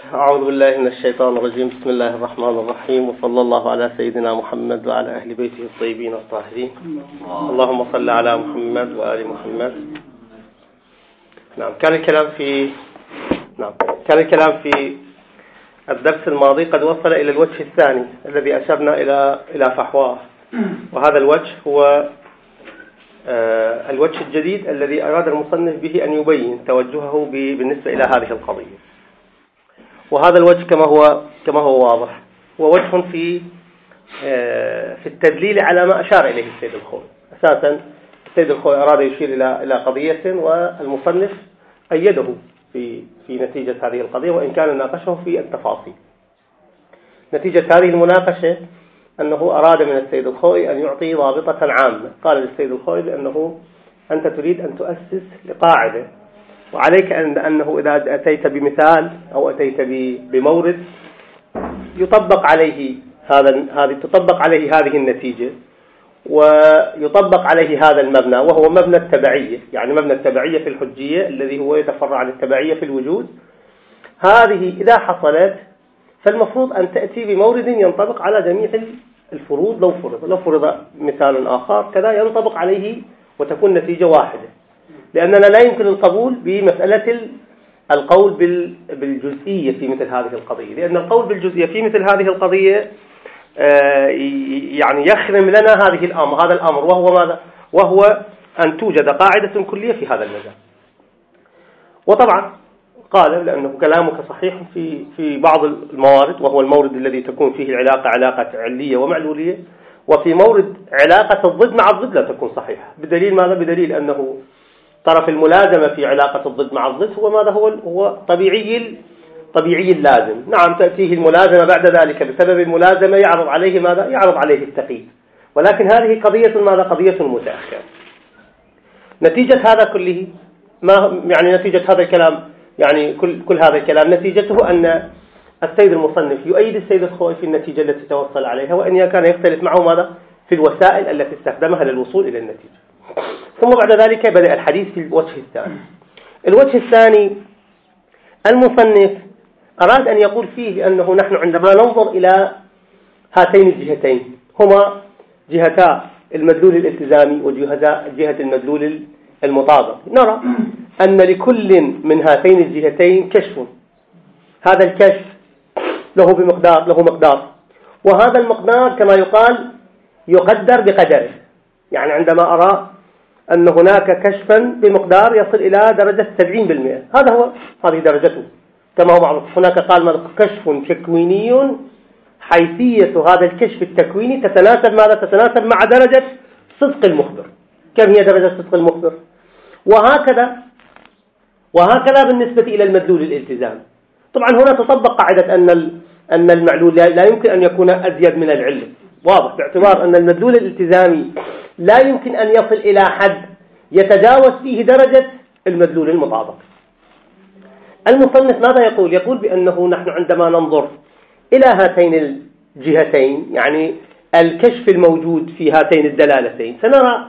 أعوذ بالله من الشيطان الرجيم. بسم الله الرحمن الرحيم، وصلى الله على سيدنا محمد وعلى أهل بيته الطيبين الطاهرين. اللهم صل على محمد وآل محمد. كان الكلام في الدرس الماضي قد وصل إلى الوجه الثاني الذي أشرنا إلى فحواه، وهذا الوجه هو الوجه الجديد الذي أراد المصنف به أن يبين توجهه بالنسبة إلى هذه القضية. وهذا الوجه كما هو واضح هو وجه في التدليل على ما أشار إليه السيد الخوي. أساسا السيد الخوي أراد يشير إلى قضية، والمصنف أيده في نتيجة هذه القضية، وإن كان ناقشه في التفاصيل. نتيجة هذه المناقشة أنه أراد من السيد الخوي أن يعطي ضابطة عامة. قال للسيد الخوي بأنه أنت تريد أن تؤسس لقاعدة، وعليك أنه إذا أتيت بمثال أو أتيت بمورد يطبق عليه تطبق عليه هذه النتيجة، ويطبق عليه هذا المبنى، وهو مبنى التبعية. يعني مبنى التبعية في الحجية الذي هو يتفرع عن التبعية في الوجود. هذه إذا حصلت فالمفروض أن تأتي بمورد ينطبق على جميع الفروض. لو فرض مثال آخر كذا ينطبق عليه وتكون نتيجة واحدة، لأننا لا يمكن القبول بمسألة القول بالجزئية في مثل هذه القضية، لأن القول بالجزئية في مثل هذه القضية يعني يخرم لنا هذا الأمر، وهو ماذا؟ وهو أن توجد قاعدة كلية في هذا المجال. وطبعا قال لأنه كلامك صحيح في بعض الموارد، وهو المورد الذي تكون فيه العلاقة علاقة علية ومعلولية، وفي مورد علاقة الضد مع الضد لا تكون صحيحة. بدليل ماذا؟ بدليل أنه طرف الملازمة في علاقة الضد مع الضد هو ماذا؟ هو طبيعي اللازم. نعم تأتيه الملازمة بعد ذلك بسبب الملازمة يعرض عليه ماذا؟ يعرض عليه التقييد، ولكن هذه قضية ماذا؟ قضية متأخرة. نتيجة هذا كله نتيجة هذا الكلام، يعني كل هذا الكلام نتيجته أن السيد المصنف يؤيد السيد الخوي في النتيجة التي توصل عليها، وإن كان يختلف معه ماذا؟ في الوسائل التي استخدمها للوصول إلى النتيجة. ثم بعد ذلك بدأ الحديث في الوجه الثاني. الوجه الثاني المصنف أراد أن يقول فيه بأنه نحن عندما ننظر إلى هاتين الجهتين، هما جهتا المدلول الالتزامي وجهة المدلول المطابق، نرى أن لكل من هاتين الجهتين كشف. هذا الكشف له مقدار، وهذا المقدار كما يقال يقدر بقدره. يعني عندما أرى أن هناك كشفا بمقدار يصل إلى درجة 70%، هذه درجته كما هو معروف. هناك قال كشف تكويني، حيثية هذا الكشف التكويني تتناسب مع درجة صدق المخبر. كم هي درجة صدق المخبر؟ وهكذا بالنسبة إلى المدلول الالتزام. طبعا هنا تطبق قاعدة أن المعلول لا يمكن أن يكون أزيد من العلة، واضح، باعتبار أن المدلول الالتزامي لا يمكن أن يصل إلى حد يتجاوز فيه درجة المدلول المطابق. المصنف ماذا يقول؟ يقول بأنه نحن عندما ننظر إلى هاتين الجهتين، يعني الكشف الموجود في هاتين الدلالتين، سنرى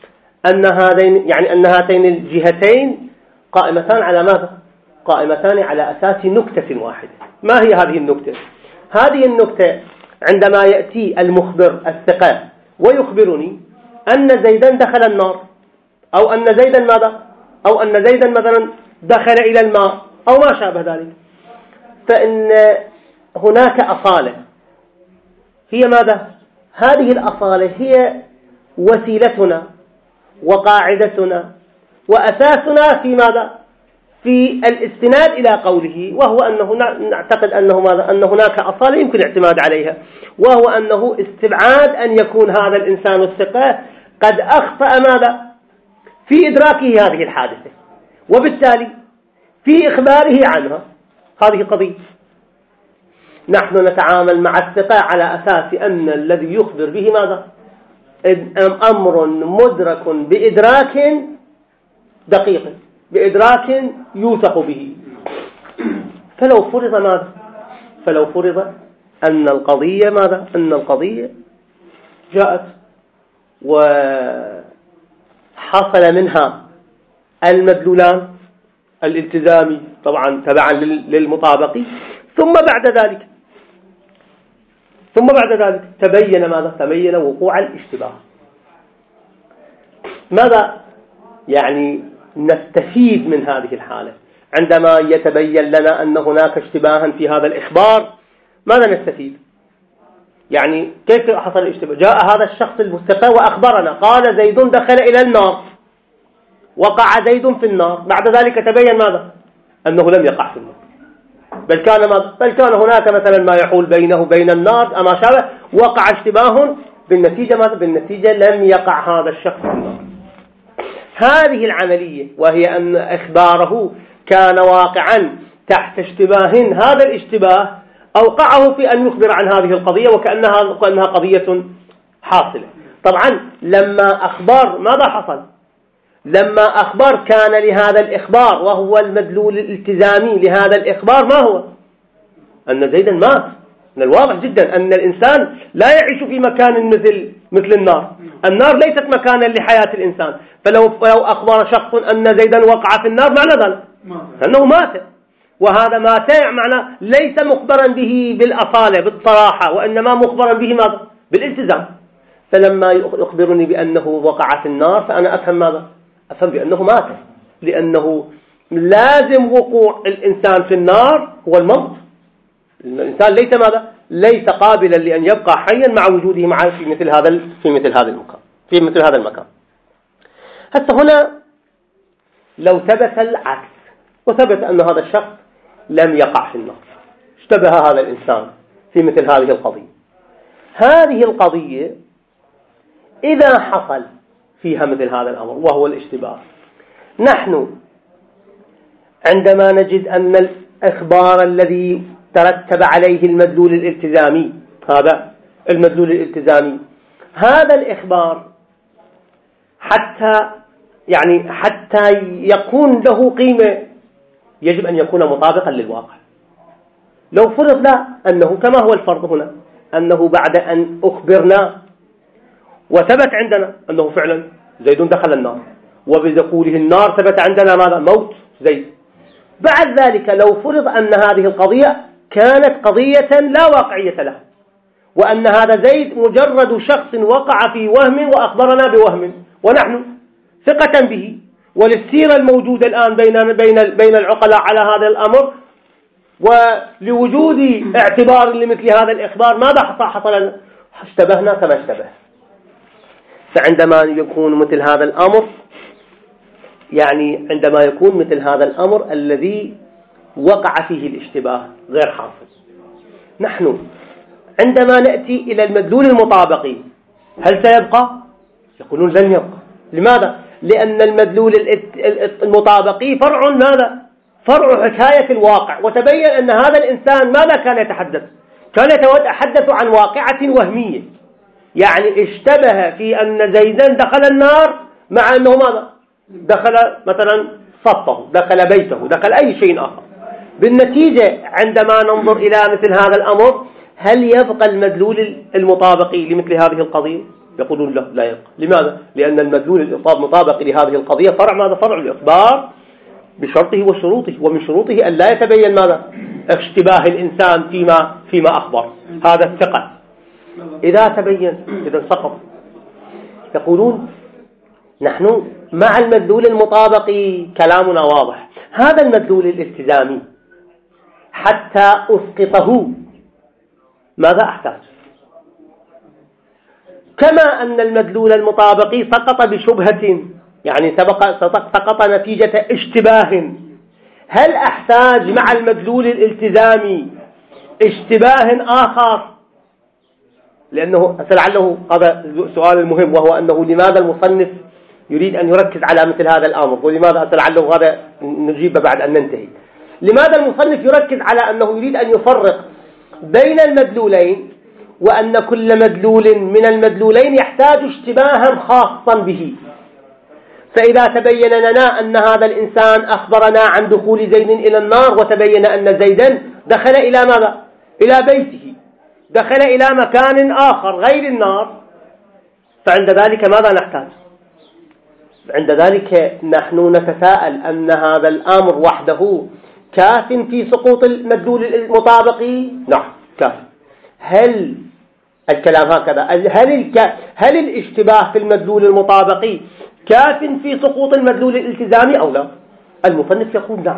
أن هاتين الجهتين قائمتان على ماذا؟ قائمتان على أساس نكتة واحدة. ما هي هذه النكتة؟ هذه النكتة عندما يأتي المخبر الثقة ويخبرني أن زيدا دخل النار، أو أن زيدا ماذا؟ أو أن زيدا مثلا دخل إلى الماء أو ما شابه ذلك، فإن هناك أصالة هي ماذا؟ هذه الأصالة هي وسيلتنا وقاعدتنا وأساسنا في ماذا؟ في الاستناد إلى قوله، وهو أنه نعتقد أنه ماذا؟ أن هناك أصالة يمكن الاعتماد عليها، وهو أنه استبعاد أن يكون هذا الإنسان الثقة قد أخطأ ماذا؟ في إدراكه هذه الحادثة، وبالتالي في إخباره عنها. هذه قضية. نحن نتعامل مع الثقة على أساس أن الذي يخبر به ماذا؟ أمر مدرك بإدراك دقيق، بإدراك يوثق به. فلو فرض ماذا؟ فلو فرض أن القضية ماذا؟ أن القضية جاءت وحصل منها المدلولان الالتزامي طبعا تبعا للمطابق. ثم بعد ذلك تبين ماذا؟ تبين وقوع الاشتباه. ماذا يعني نستفيد من هذه الحالة عندما يتبين لنا أن هناك اشتباها في هذا الإخبار؟ ماذا نستفيد؟ يعني كيف حصل الاشتباه؟ جاء هذا الشخص المستفى وأخبرنا، قال زيد دخل إلى النار، وقع زيد في النار. بعد ذلك تبين ماذا؟ أنه لم يقع في النار، بل كان هناك مثلا ما يحول بينه وبين النار أما شابه، وقع اشتباه، بالنتيجة ماذا؟ بالنتيجة لم يقع هذا الشخص في النار. هذه العملية، وهي أن إخباره كان واقعا تحت اشتباه، هذا الاشتباه أوقعه في أن يخبر عن هذه القضية وكأنها قضية حاصلة. طبعا لما أخبر ماذا حصل؟ لما أخبر كان لهذا الإخبار، وهو المدلول الالتزامي لهذا الإخبار، ما هو؟ أن زيدا مات. من الواضح جدا أن الإنسان لا يعيش في مكان مثل النار. النار ليست مكانا لحياة الإنسان، فلو أخبر شخص أن زيدا وقع في النار معنى ذلك أنه مات، وهذا مات معنى ليس مخبرا به بالأصالة بالصراحة، وإنما مخبرا به ماذا؟ بالالتزام. فلما يخبرني بأنه وقع في النار فأنا أفهم ماذا؟ أفهم بأنه مات، لأنه لازم وقوع الإنسان في النار هو الموت. الإنسان ليس ماذا؟ ليس قابلا لأن يبقى حيا مع وجوده معه في مثل هذا المكان. حتى هنا لو ثبت العكس، وثبت أن هذا الشخص لم يقع في النار، اشتبه هذا الإنسان في مثل هذه القضية. هذه القضية إذا حصل فيها مثل هذا الأمر وهو الاشتباه، نحن عندما نجد أن الإخبار الذي ترتب عليه المدلول الالتزامي، هذا الإخبار حتى يكون له قيمة يجب أن يكون مطابقا للواقع. لو فرض لا أنه كما هو الفرض هنا، أنه بعد أن أخبرنا وثبت عندنا أنه فعلا زيد دخل النار، وبدخوله النار ثبت عندنا ماذا؟ موت زيد. بعد ذلك لو فرض أن هذه القضية كانت قضية لا واقعية لها، وأن هذا زيد مجرد شخص وقع في وهم وأخبرنا بوهم، ونحن ثقة به، وللسيرة الموجودة الآن بين العقلاء على هذا الأمر، ولوجود اعتبار لمثل هذا الإخبار، ماذا حصل؟ اشتبهنا كما اشتبه. فعندما يكون مثل هذا الأمر، عندما يكون مثل هذا الأمر الذي وقع فيه الاشتباه غير حاصل، نحن عندما نأتي إلى المدلول المطابقي هل سيبقى؟ يقولون لن يبقى. لماذا؟ لأن المدلول المطابقي فرع ماذا؟ فرع حكاية الواقع. وتبين أن هذا الإنسان ماذا كان يتحدث؟ كان يتحدث عن واقعة وهمية، اشتبه في أن زيدا دخل النار، مع أنه ماذا؟ دخل مثلا صفه، دخل بيته، دخل أي شيء آخر. بالنتيجة عندما ننظر إلى مثل هذا الأمر، هل يبقى المدلول المطابقي لمثل هذه القضية؟ يقولون لا يبقى. لماذا؟ لأن المدلول المطابقي لهذه القضية فرع ماذا؟ فرع الإخبار بشرطه وشروطه، ومن شروطه أن لا يتبين ماذا؟ اشتباه الإنسان فيما أخبر، هذا الثقة. إذا تبين إذا سقط. يقولون نحن مع المدلول المطابقي كلامنا واضح. هذا المدلول الالتزامي حتى أسقطه ماذا أحتاج؟ كما أن المدلول المطابقي سقط بشبهة، سقط نتيجة اشتباه، هل أحتاج مع المدلول الالتزامي اشتباه آخر؟ لأنه لعله هذا السؤال المهم، وهو أنه لماذا المصنف يريد أن يركز على مثل هذا الأمر؟ ولماذا لعله هذا نجيب بعد أن ننتهي. لماذا المصنف يركز على أنه يريد أن يفرق بين المدلولين، وأن كل مدلول من المدلولين يحتاج اشتباها خاصا به؟ فإذا تبين لنا أن هذا الإنسان أخبرنا عن دخول زيد إلى النار، وتبين أن زيدا دخل إلى ماذا؟ إلى بيته، دخل إلى مكان آخر غير النار، فعند ذلك ماذا نحتاج؟ عند ذلك نحن نتساءل أن هذا الأمر وحده كاف في سقوط المدلول المطابقي؟ نعم كاف. هل الكلام هكذا، هل الاشتباه في المدلول المطابقي كاف في سقوط المدلول الالتزامي أو لا؟ المصنف يقول نعم.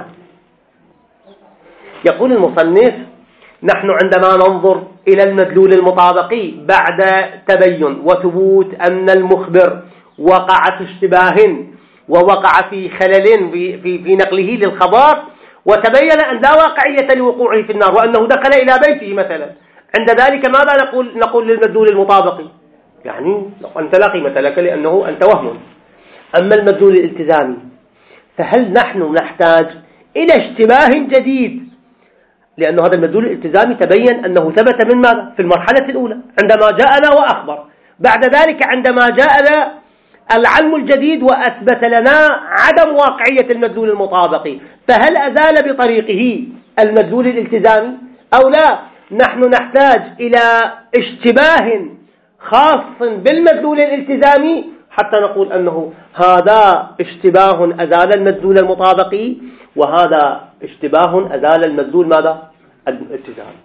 يقول المصنف نحن عندما ننظر إلى المدلول المطابقي بعد تبين وثبوت أن المخبر وقع في اشتباه ووقع في خلل في نقله للخبر، وتبين أن لا واقعية لوقوعه في النار وأنه دخل إلى بيته مثلا، عند ذلك ماذا نقول للمدلول المطابقي؟ يعني أنت لا قيمة لك لأنه أنت وهم. أما المدلول الالتزامي فهل نحن نحتاج إلى اشتباه جديد؟ لأن هذا المدلول الالتزامي تبين أنه ثبت من ماذا؟ في المرحلة الأولى عندما جاءنا وأخبر، بعد ذلك عندما جاءنا العلم الجديد وأثبت لنا عدم واقعية المدلول المطابقي، فهل أزال بطريقه المدلول الالتزامي أو لا؟ نحن نحتاج إلى اشتباه خاص بالمدلول الالتزامي حتى نقول أنه هذا اشتباه أزال المدلول المطابقي وهذا اشتباه أزال المدلول ماذا؟ الالتزامي.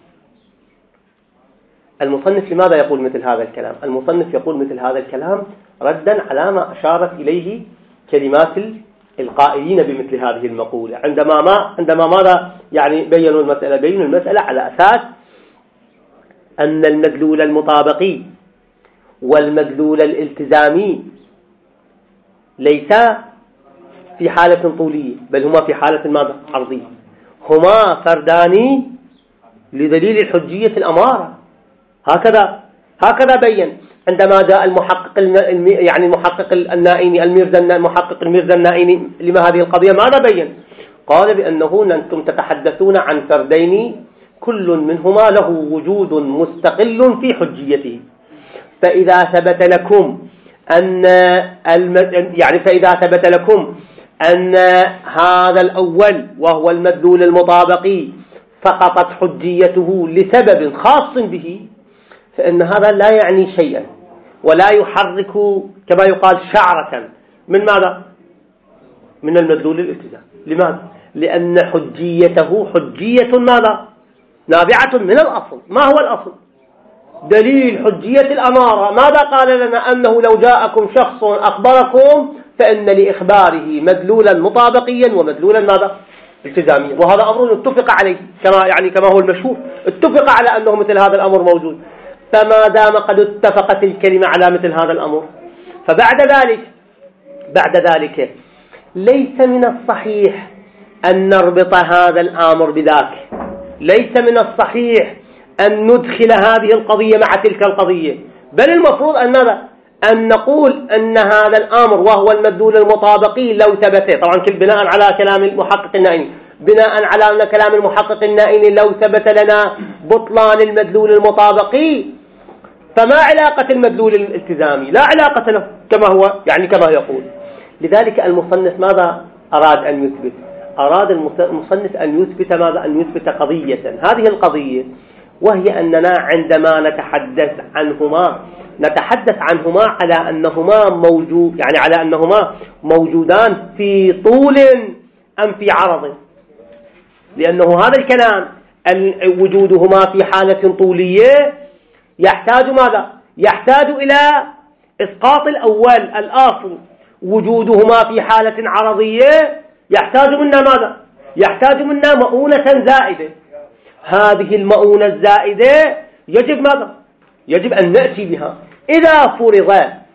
المصنف لماذا يقول مثل هذا الكلام؟ المصنف يقول مثل هذا الكلام ردا على ما أشارت إليه كلمات القائلين بمثل هذه المقولة عندما ماذا يعني بينوا المسألة على أساس أن المدلول المطابقي والمدلول الالتزامي ليس في حالة طولية بل هما في حالة ماذا؟ عرضية، هما فردان لدليل الحجية الأمارة. هكذا بين عندما جاء المحقق النائيني المحقق الميرزا النائيني لما هذه القضية ماذا بين؟ قال بأنه أنتم تتحدثون عن فردين كل منهما له وجود مستقل في حجيته، فإذا ثبت لكم أن هذا الأول وهو المدلول المطابقي سقطت حجيته لسبب خاص به، فإن هذا لا يعني شيئا ولا يحرك كما يقال شعرة من ماذا؟ من المدلول الالتزام. لماذا؟ لأن حجيته حجية ماذا؟ نابعة من الأصل. ما هو الأصل؟ دليل حجية الأمارة ماذا قال لنا؟ أنه لو جاءكم شخص أخبركم فإن لإخباره مدلولا مطابقيا ومدلولا ماذا؟ التزاميا، وهذا أمر اتفق عليه كما هو المشهور، اتفق على أنه مثل هذا الأمر موجود. فما دام قد اتفقت الكلمة على مثل هذا الأمر فبعد ذلك ليس من الصحيح أن نربط هذا الأمر بذاك، ليس من الصحيح أن ندخل هذه القضية مع تلك القضية، بل المفروض أن نقول أن هذا الأمر وهو المدلول المطابقي لو ثبت، طبعا بناء على كلام المحقق النائيني، لو ثبت لنا بطلان المدلول المطابقي فما علاقة المدلول الالتزامي؟ لا علاقة له كما يقول. لذلك المصنف ماذا أراد أن يثبت؟ أراد المصنف أن يثبت ماذا؟ أن يثبت قضية، هذه القضية وهي أننا عندما نتحدث عنهما على أنهما موجودان في طول أم في عرض، لأنه هذا الكلام وجودهما في حالة طولية يحتاج ماذا؟ يحتاج إلى إسقاط الأول الأصل. وجودهما في حالة عرضية يحتاج منا ماذا؟ يحتاج منا مؤونة زائدة. هذه المؤونة الزائدة يجب ماذا؟ يجب أن نأتي بها. إذا فرض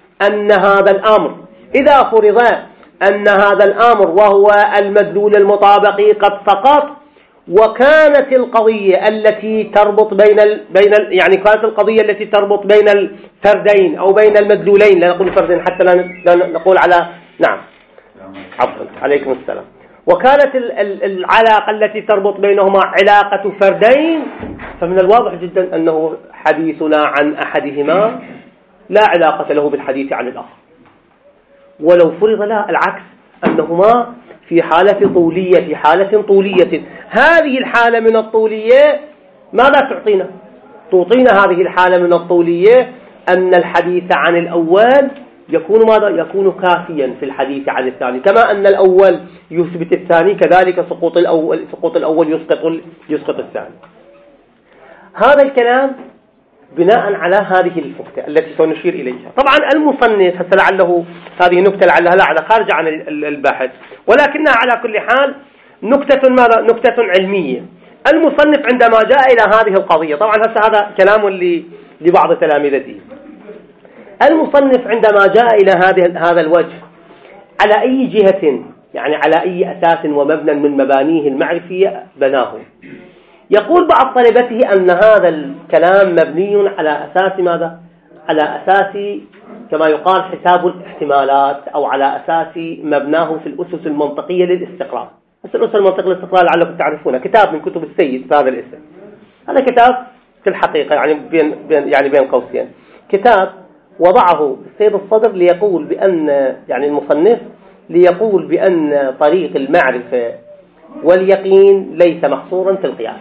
أن هذا الأمر وهو المدلول المطابقي قد سقط، وكانت القضية التي تربط كانت القضية التي تربط بين الفردين أو بين المدلولين، لا نقول فردين حتى لا نقول على نعم عفوا عليكم السلام، وكانت العلاقة التي تربط بينهما علاقة فردين، فمن الواضح جدا أنه حديثنا عن أحدهما لا علاقة له بالحديث عن الآخر. ولو فرض لا العكس، أنهما في حالة طولية، هذه الحالة من الطولية ماذا تعطينا هذه الحالة من الطولية؟ أن الحديث عن الأول يكون ماذا؟ يكون كافيا في الحديث عن الثاني، كما أن الأول يثبت الثاني كذلك سقوط الأول يسقط الثاني. هذا الكلام بناء على هذه النكتة التي سنشير إليها. طبعا المصنف لعله هذه نكتة لعلها خارجة عن البحث، ولكنها على كل حال نكتة ماذا؟ نكتة علمية. المصنف عندما جاء إلى هذه القضية، طبعا هذا كلام لبعض تلامذته، المصنف عندما جاء إلى هذا الوجه على أي جهة، يعني على أي أساس ومبنى من مبانيه المعرفية بناه. يقول بعض طلبته أن هذا الكلام مبني على أساس ماذا؟ على أساس كما يقال حساب الاحتمالات، أو على أساس مبناه في الأسس المنطقية للاستقراء. الأسس المنطقية للاستقراء لعلكم تعرفونها، كتاب من كتب السيد بهذا الاسم. هذا كتاب في الحقيقة يعني بين قوسين كتاب وضعه السيد الصدر ليقول بأن، يعني المصنف ليقول بأن طريق المعرفة واليقين ليس محصورا في القياس.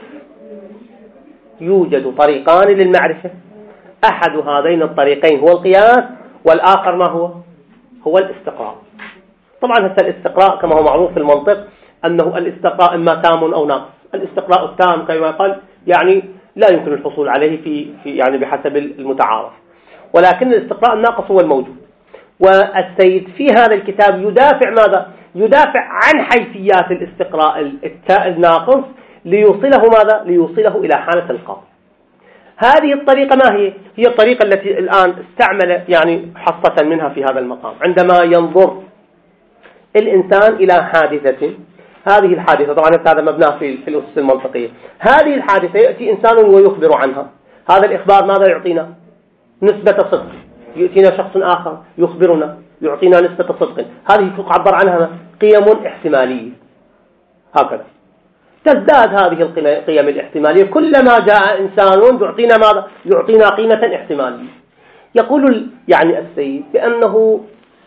يوجد طريقان للمعرفة، أحد هذين الطريقين هو القياس، والآخر ما هو الاستقراء. طبعا هذا الاستقراء كما هو معروف في المنطق أنه الاستقراء إما تام أو ناقص. الاستقراء التام كما قال يعني لا يمكن الحصول عليه في يعني بحسب المتعارف، ولكن الاستقراء الناقص هو الموجود. والسيد في هذا الكتاب يدافع ماذا؟ يدافع عن حيثيات الاستقراء الناقص ليوصله ماذا؟ ليوصله إلى حالة القاضي. هذه الطريقة ما هي؟ هي الطريقة التي الآن استعمل يعني حصة منها في هذا المقام. عندما ينظر الإنسان إلى حادثة، هذه الحادثة طبعا هذا مبناه في الأسس المنطقية، هذه الحادثة يأتي إنسان ويخبر عنها. هذا الإخبار ماذا يعطينا؟ نسبة صدق. يأتينا شخص آخر يخبرنا يعطينا نسبة صدق، هذه تعبر عنها قيم احتمالية. هكذا تزداد هذه القيم الاحتمالية كلما جاء إنسان يعطينا ماذا؟ يعطينا قيمة احتمالية. يقول يعني السيد بأنه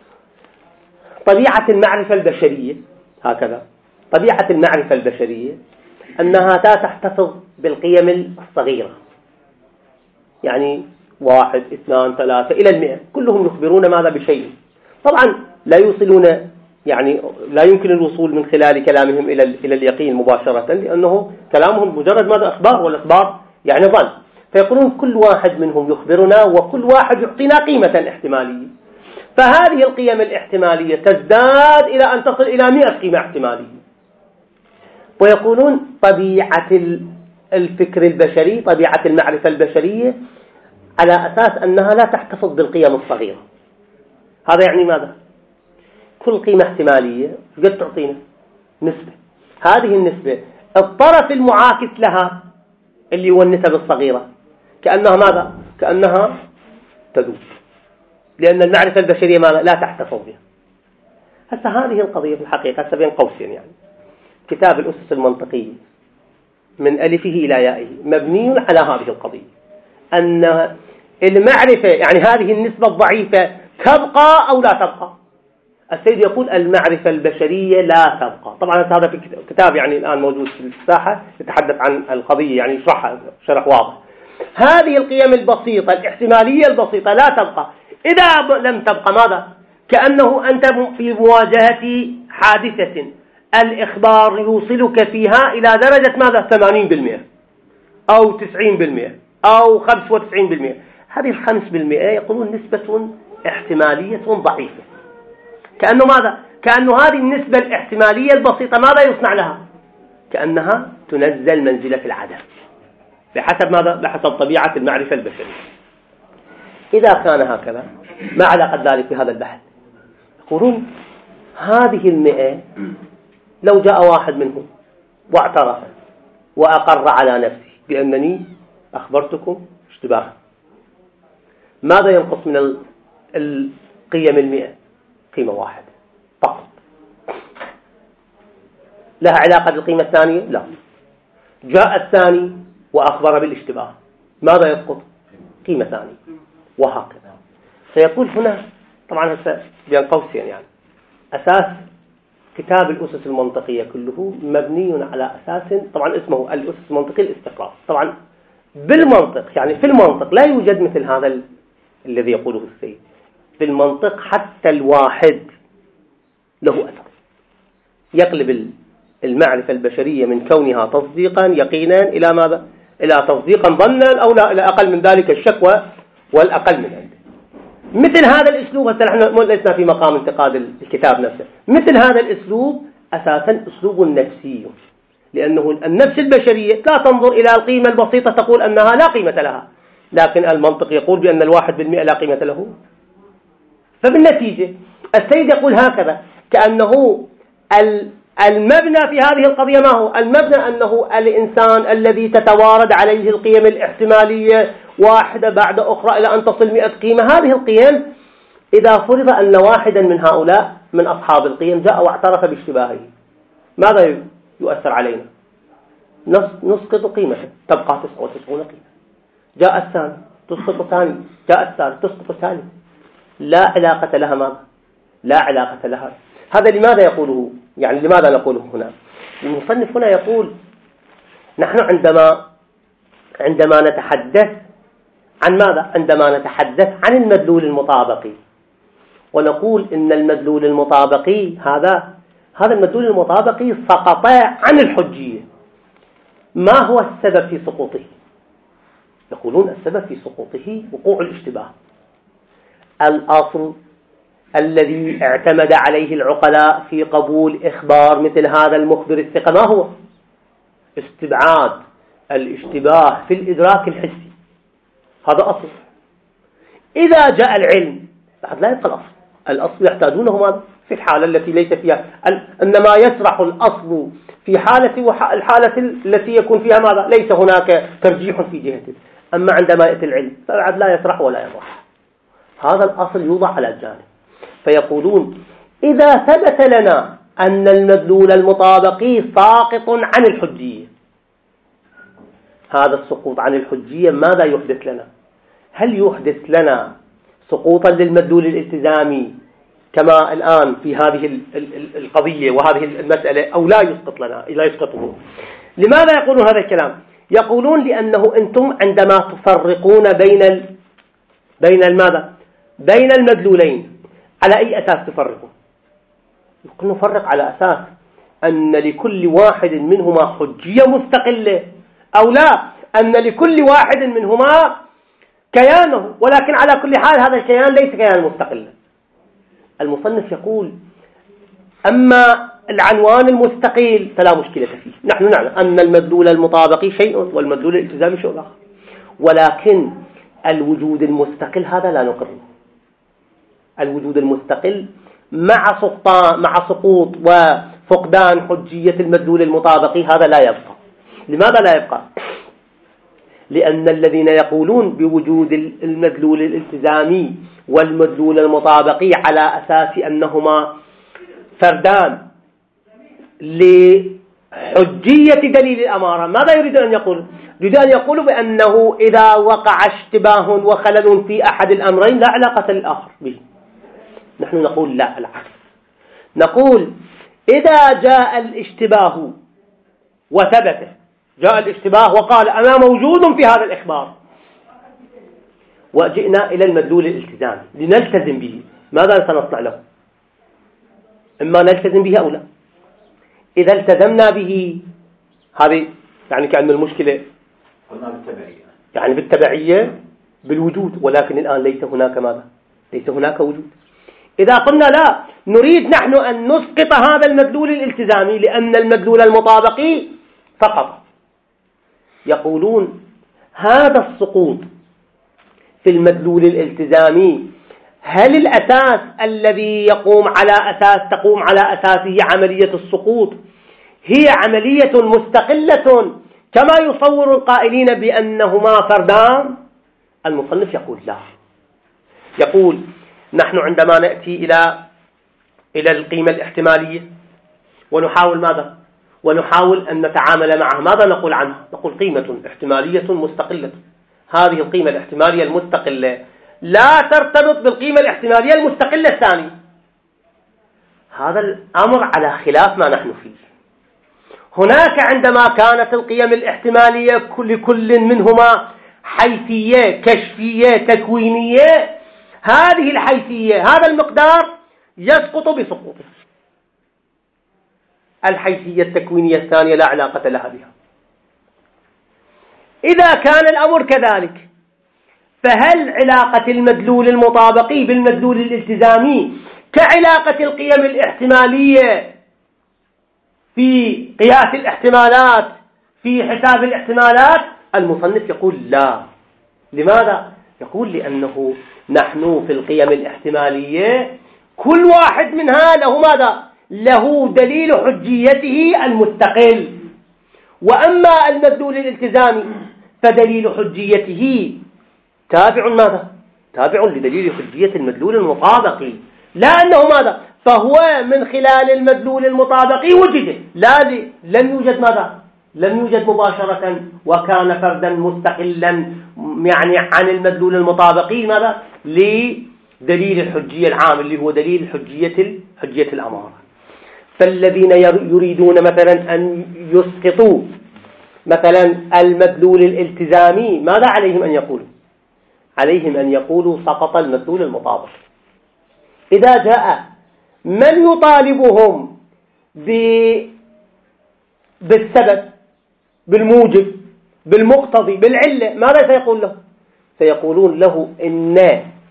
طبيعة المعرفة البشرية، هكذا طبيعة المعرفة البشرية أنها لا تحتفظ بالقيم الصغيرة، يعني 1 2 3 إلى 100 كلهم يخبرون ماذا؟ بشيء. طبعا لا يوصلون، يعني لا يمكن الوصول من خلال كلامهم إلى اليقين مباشرة، لأنه كلامهم مجرد ماذا؟ أخبار، والأخبار يعني ظن. فيقولون كل واحد منهم يخبرنا وكل واحد يعطينا قيمة احتمالية، فهذه القيم الاحتمالية تزداد إلى أن تصل إلى 100 قيمة احتمالية. ويقولون طبيعة الفكر البشري، طبيعة المعرفة البشرية على أساس أنها لا تحتفظ بالقيم الصغيرة. هذا يعني ماذا؟ كل قيمة احتمالية قد تعطينا نسبة، هذه النسبة الطرف المعاكس لها اللي هو النسب الصغيرة كأنها ماذا؟ كأنها تدوب، لأن المعرفة البشرية ماذا؟ لا تحتفظ بها. هسه هذه القضية في الحقيقة هسه بين قوسين، يعني كتاب الأسس المنطقية من ألفه إلى يائه مبني على هذه القضية، أن المعرفة يعني هذه النسبة الضعيفة تبقى أو لا تبقى. السيد يقول المعرفة البشرية لا تبقى. طبعا هذا في كتاب يعني الآن موجود في الساحة يتحدث عن القضية، يعني يشرحها شرح واضح. هذه القيم البسيطة الاحتمالية البسيطة لا تبقى. إذا لم تبقى ماذا؟ كأنه أنت في مواجهة حادثة الإخبار يوصلك فيها إلى درجة ماذا؟ 80% أو 90% أو 95%. هذه 5% يقولون نسبة احتمالية ضعيفة. كأنه ماذا؟ كأنه هذه النسبة الاحتمالية البسيطة ماذا يصنع لها؟ كأنها تنزل منزلة العدم بحسب ماذا؟ بحسب طبيعة المعرفة البشرية. إذا كان هكذا ما علاقة ذلك بهذا البحث؟ يقولون هذه 100 لو جاء واحد منهم واعترف وأقر على نفسه بأنني أخبرتكم اشتباها، ماذا ينقص من القيم 100؟ قيمة واحدة فقط. لها علاقة بالقيمة الثانية؟ لا. جاء الثاني وأخبر بالاشتباه، ماذا يسقط؟ قيمة ثانية، وهكذا. سيقول هنا طبعا هسه بين قوسين يعني أساس كتاب الأسس المنطقية كله مبني على أساس طبعا اسمه الأسس المنطقية الاستقراء. طبعا بالمنطق يعني في المنطق لا يوجد مثل هذا الذي يقوله السيد. في المنطق حتى الواحد له أثر، يقلب المعرفة البشرية من كونها تصديقا يقينا إلى ماذا؟ إلى تصديقا ظنا أو لا إلى أقل من ذلك الشك والأقل من ذلك. مثل هذا الأسلوب، هسه نحن لسنا في مقام انتقاد الكتاب نفسه، مثل هذا الأسلوب أساسا أسلوب نفسي، لأنه النفس البشرية لا تنظر إلى القيمة البسيطة تقول أنها لا قيمة لها، لكن المنطق يقول بأن 1% لا قيمة له. فبالنتيجة السيد يقول هكذا، كأنه المبنى في هذه القضية ما هو؟ المبنى أنه الإنسان الذي تتوارد عليه القيم الاحتمالية واحدة بعد أخرى إلى أن تصل 100 قيمة، هذه القيم إذا فرض أن واحدا من هؤلاء من أصحاب القيم جاء واعترف باشتباهه، ماذا يؤثر علينا؟ نسقط قيمته، تبقى 99 قيمة. جاء الثاني تسقط الثاني، جاء الثالث تسقط الثالث، لا علاقة لها ماذا؟ لا علاقة لها. هذا لماذا يقوله؟ يعني لماذا نقوله هنا؟ المصنف هنا يقول نحن عندما نتحدث عن ماذا؟ عندما نتحدث عن المدلول المطابقي ونقول إن المدلول المطابقي هذا المدلول المطابقي سقط عن الحجية، ما هو السبب في سقوطه؟ يقولون السبب في سقوطه وقوع الاشتباه. الأصل الذي اعتمد عليه العقلاء في قبول إخبار مثل هذا المخبر الثقة ما هو؟ استبعاد الاشتباه في الإدراك الحسي، هذا أصل. إذا جاء العلم بعد لا يبقى الأصل يحتاجونه ماذا؟ في الحالة التي ليس فيها، إنما يسرح الأصل في حالة الحالة التي يكون فيها ماذا؟ ليس هناك ترجيح في جهته. أما عندما يأتي العلم فبعد لا يسرح ولا يضح، هذا الأصل يوضع على الجانب. فيقولون إذا ثبت لنا أن المدلول المطابقي ساقط عن الحجية، هذا السقوط عن الحجية ماذا يحدث لنا؟ هل يحدث لنا سقوطا للمدلول الالتزامي كما الآن في هذه القضية وهذه المسألة، أو لا يسقط لنا؟ لا يسقطه. لماذا يقولون هذا الكلام؟ يقولون لأنه أنتم عندما تفرقون بين الماذا؟ بين المدلولين على أي أساس تفرقون؟ يقول نفرق على أساس أن لكل واحد منهما حجية مستقلة، أو لا، أن لكل واحد منهما كيانه، ولكن على كل حال هذا الكيان ليس كيان مستقلا. المصنف يقول أما العنوان المستقيل فلا مشكلة فيه، نحن نعلم أن المدلول المطابقي شيء والمدلول الالتزامي شيء آخر، ولكن الوجود المستقل هذا لا نقره. الوجود المستقل مع سقوط وفقدان حجية المدلول المطابقي هذا لا يبقى. لماذا لا يبقى؟ لأن الذين يقولون بوجود المدلول الالتزامي والمدلول المطابقي على أساس أنهما فردان لحجية دليل الأمارة، ماذا يريد أن يقول؟ يريد أن يقول بأنه إذا وقع اشتباه وخلل في أحد الأمرين لا علاقة للآخر به. نحن نقول لا، العكس، نقول إذا جاء الاشتباه وثبت، جاء الاشتباه وقال أنا موجود في هذا الإخبار، وجئنا إلى المدلول الالتزامي لنلتزم به، ماذا سنصنع له؟ إما نلتزم به أو لا. إذا التزمنا به هذه يعني كأن المشكلة يعني بالتبعية بالوجود، ولكن الآن ليس هناك ماذا؟ ليس هناك وجود. إذا قلنا لا، نريد نحن أن نسقط هذا المدلول الالتزامي لأن المدلول المطابقي فقط. يقولون هذا السقوط في المدلول الالتزامي، هل الأساس الذي تقوم على أساسه عملية السقوط هي عملية مستقلة كما يصور القائلين بأنهما فردان؟ المصنف يقول لا، يقول نحن عندما نأتي إلى القيمة الاحتمالية ونحاول ماذا؟ ونحاول أن نتعامل معها، ماذا نقول عنها؟ نقول قيمة احتمالية مستقلة. هذه القيمة الاحتمالية المستقلة لا ترتبط بالقيمة الاحتمالية المستقلة الثانية. هذا الأمر على خلاف ما نحن فيه. هناك عندما كانت القيم الاحتمالية لكل منهما حيثية كشفية تكوينية، هذه الحيثية هذا المقدار يسقط بسقوطه. الحيثية التكوينية الثانية لا علاقة لها بها. إذا كان الأمر كذلك فهل علاقة المدلول المطابقي بالمدلول الالتزامي كعلاقة القيم الاحتمالية في قياس الاحتمالات في حساب الاحتمالات؟ المصنف يقول لا. لماذا؟ يقول لأنه نحن في القيم الاحتمالية كل واحد منها له ماذا؟ له دليل حجيته المستقل. وأما المدلول الالتزامي فدليل حجيته تابع ماذا؟ تابع لدليل حجية المدلول المطابقي. لا أنه ماذا؟ فهو من خلال المدلول المطابقي وجد. لا لم يوجد ماذا؟ لم يوجد مباشرة وكان فردا مستقلا يعني عن المدلول المطابقي ماذا؟ لدليل الحجية العام اللي هو دليل حجية الأمارة. فالذين يريدون مثلا أن يسقطوا مثلا المدلول الالتزامي ماذا عليهم أن يقولوا؟ عليهم أن يقولوا سقط المدلول المطابق. إذا جاء من يطالبهم بالسبب بالموجب بالمقتضي بالعلة ماذا سيقول له؟ سيقولون له إن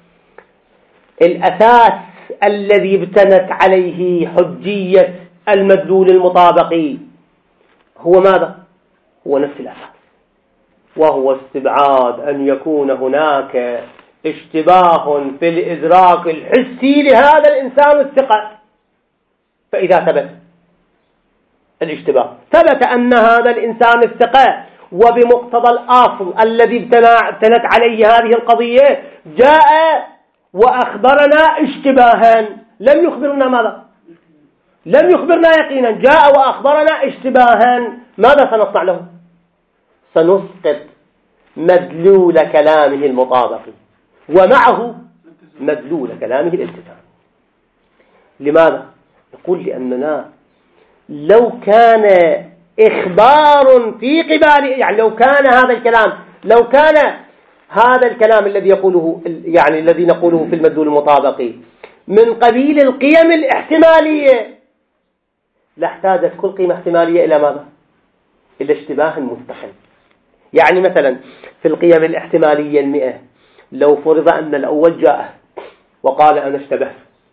الأساس الذي ابتنت عليه حجية المدلول المطابقي هو ماذا؟ هو نفس الأساس، وهو استبعاد أن يكون هناك اشتباه في الإدراك الحسي لهذا الإنسان الثقة. فإذا ثبت الاشتباه ثبت أن هذا الإنسان الثقة وبمقتضى الأصل الذي ابتنت عليه هذه القضية جاء وأخبرنا اشتباها لم يخبرنا ماذا؟ لم يخبرنا يقينا، جاء وأخبرنا اشتباها. ماذا سنصنع له؟ سنسقط مدلول كلامه المطابقي ومعه مدلول كلامه الالتزام. لماذا؟ يقول لأننا لو كان إخبار في قبال يعني لو كان هذا الكلام الذي يقوله يعني الذي نقوله في المدلول المطابقي من قبيل القيم الاحتمالية لاحتاجت كل قيمة احتمالية إلى ماذا؟ إلى اشتباه مستقل. يعني مثلا في القيم الاحتمالية 100 لو فرض أن الأول جاء وقال أنا اشتبهت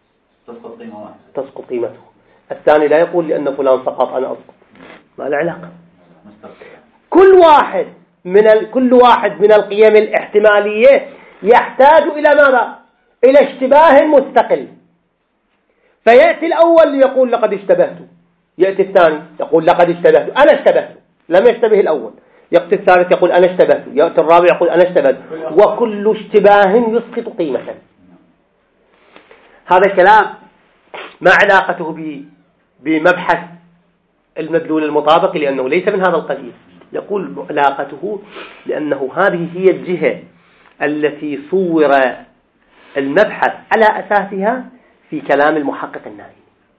تسقط قيمته. الثاني لا يقول لأن فلان سقط أنا أسقط، ما له علاقة. كل واحد من القيم الاحتمالية يحتاج إلى ماذا؟ إلى اشتباه مستقل. فيأتي الأول ليقول لقد اشتبهت، يأتي الثاني يقول لقد اشتبهت أنا اشتبهت، لم يشتبه الأول. يأتي الثالث يقول أنا اشتبهت، يأتي الرابع يقول أنا اشتبهت، وكل اشتباه يسقط قيمة. هذا الكلام ما علاقته بمبحث المدلول المطابق لأنه ليس من هذا القبيل. يقول علاقته لأنه هذه هي الجهة التي صور المبحث على أساسها في كلام المحقق النائي.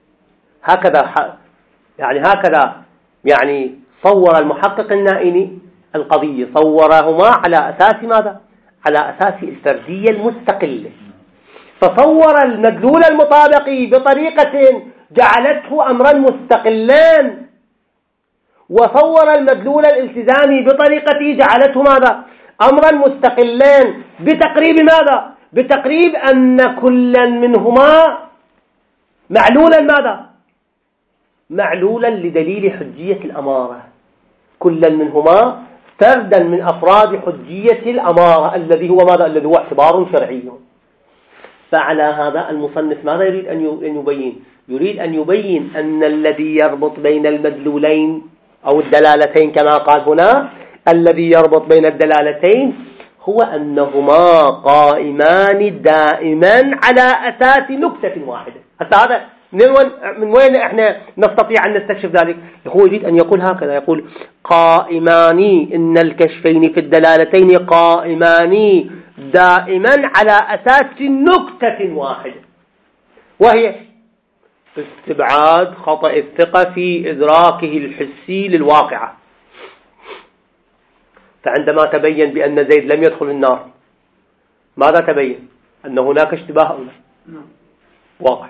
هكذا صور المحقق النائي القضية، صورهما على أساس ماذا؟ على أساس الفردية المستقلة. فصور المدلول المطابقي بطريقة جعلته أمرا مستقلا، وصور المدلول الالتزامي بطريقة جعلته ماذا؟ أمرا مستقلين. بتقريب ماذا؟ بتقريب أن كلا منهما معلولا ماذا؟ معلولا لدليل حجية الأمارة، كلا منهما فردا من أفراد حجية الأمارة الذي هو ماذا؟ الذي هو اعتبار شرعي. فعلى هذا المصنف ماذا يريد أن يبين؟ يريد أن يبين أن الذي يربط بين المدلولين أو الدلالتين كما قال هنا، الذي يربط بين الدلالتين هو أنهما قائمان دائما على أساس نكتة واحدة. حتى هذا من وين احنا نستطيع أن نستكشف ذلك؟ هو يريد أن يقول هكذا، يقول قائمان، إن الكشفين في الدلالتين قائمان دائما على أساس نكتة واحدة، وهي استبعاد خطأ الثقة في إدراكه الحسي للواقعة. فعندما تبين بأن زيد لم يدخل النار ماذا تبين؟ أن هناك اشتباه أو لا؟ واضح.